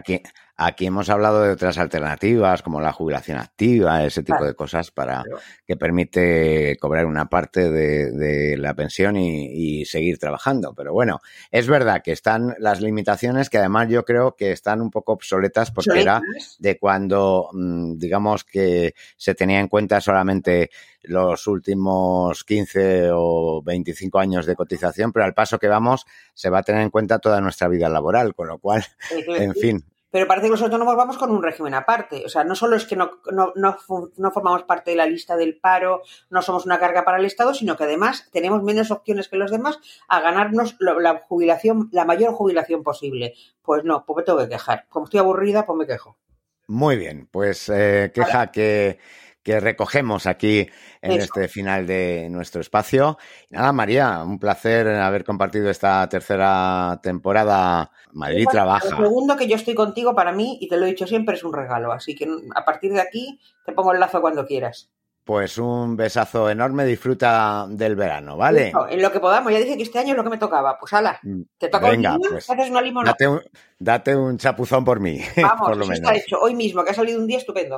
aquí hemos hablado de otras alternativas como la jubilación activa, ese tipo de cosas que permite cobrar una parte de la pensión y seguir trabajando. Pero bueno, es verdad que están las limitaciones, que además yo creo que están un poco obsoletas, porque era de cuando, digamos, que se tenía en cuenta solamente los últimos 15 o 25 años de cotización, pero al paso que vamos se va a tener en cuenta toda nuestra vida laboral, con lo cual, en fin. Pero parece que los autónomos vamos con un régimen aparte. O sea, no solo es que no formamos parte de la lista del paro, no somos una carga para el Estado, sino que además tenemos menos opciones que los demás a ganarnos la jubilación, la mayor jubilación posible. Pues no, pues me tengo que quejar. Como estoy aburrida, pues me quejo. Muy bien, pues queja que recogemos aquí en este final de nuestro espacio. Nada, María, un placer haber compartido esta tercera temporada. Madrid trabaja. El segundo que yo estoy contigo, para mí, y te lo he dicho siempre, es un regalo. Así que a partir de aquí te pongo el lazo cuando quieras. Pues un besazo enorme, disfruta del verano, ¿vale? Eso, en lo que podamos. Ya dije que este año es lo que me tocaba. Pues hala, te toca un limón, pues, haces una limonada. Date un chapuzón por mí. Vamos, por lo eso menos. Está hecho. Hoy mismo, que ha salido un día estupendo.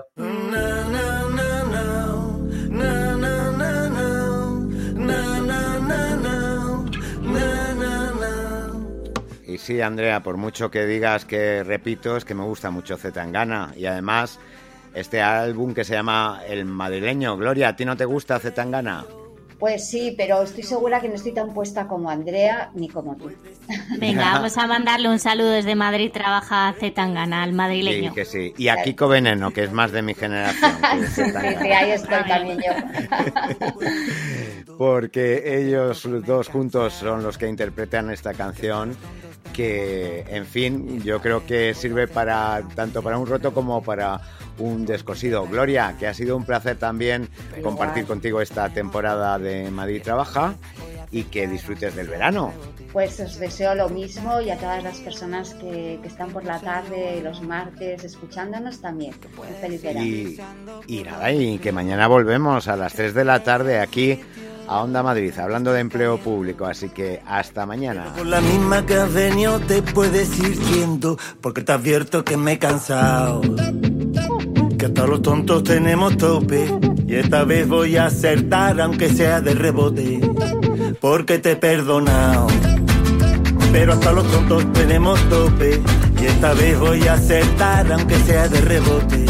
Y sí, Andrea, por mucho que digas que repito, es que me gusta mucho Zetangana, y además este álbum que se llama El Madrileño. Gloria, ¿a ti no te gusta Zetangana? Pues sí, pero estoy segura que no estoy tan puesta como Andrea ni como tú. Venga, vamos a mandarle un saludo desde Madrid. Trabaja Zetangana, al madrileño. Sí, que sí. Y a Kiko Veneno, que es más de mi generación. Sí, ahí estoy también yo. Porque ellos dos juntos son los que interpretan esta canción, que, en fin, yo creo que sirve tanto para un roto como para un descosido. Gloria, que ha sido un placer también compartir contigo esta temporada de Madrid Trabaja, y que disfrutes del verano. Pues os deseo lo mismo, y a todas las personas que están por la tarde, los martes, escuchándonos también. Un feliz verano. Y nada, y que mañana volvemos a las 3 de la tarde aquí a Onda Madrid, hablando de empleo público, así que hasta mañana. Con la misma que has venido te puedes ir yendo, porque te advierto que me he cansado, que hasta los tontos tenemos tope, y esta vez voy a acertar aunque sea de rebote, porque te he perdonado, pero hasta los tontos tenemos tope, y esta vez voy a acertar aunque sea de rebote.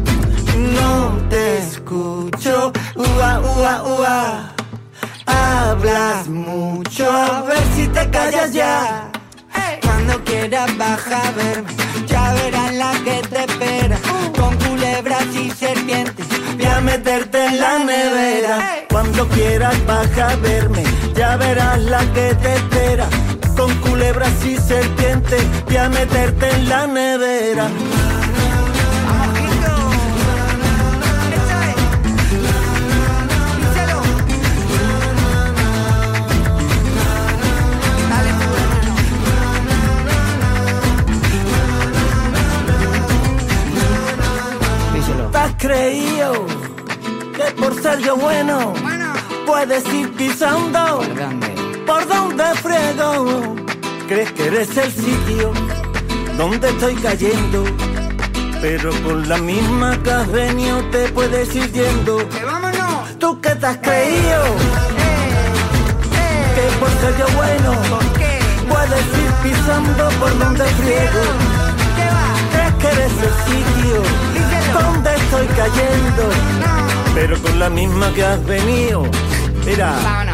No te escucho, ua, ua, ua. hablas mucho, a ver si te callas ya. Cuando quieras baja a verme, ya verás la que te espera. Con culebras y serpientes, voy a meterte en la nevera. Cuando quieras baja a verme, ya verás la que te espera. Con culebras y serpientes, voy a meterte en la nevera. ¿Te has creído que por ser yo bueno puedes ir pisando? ¿Por dónde friego? ¿Crees que eres el sitio donde estoy cayendo? Pero con la misma que has venido te puedes ir yendo. ¡Vámonos! ¿Tú qué te has creído? Que por ser yo bueno puedes ir pisando por donde friego. ¿Crees que eres el sitio donde estoy cayendo? Pero con la misma que has venido. Mira.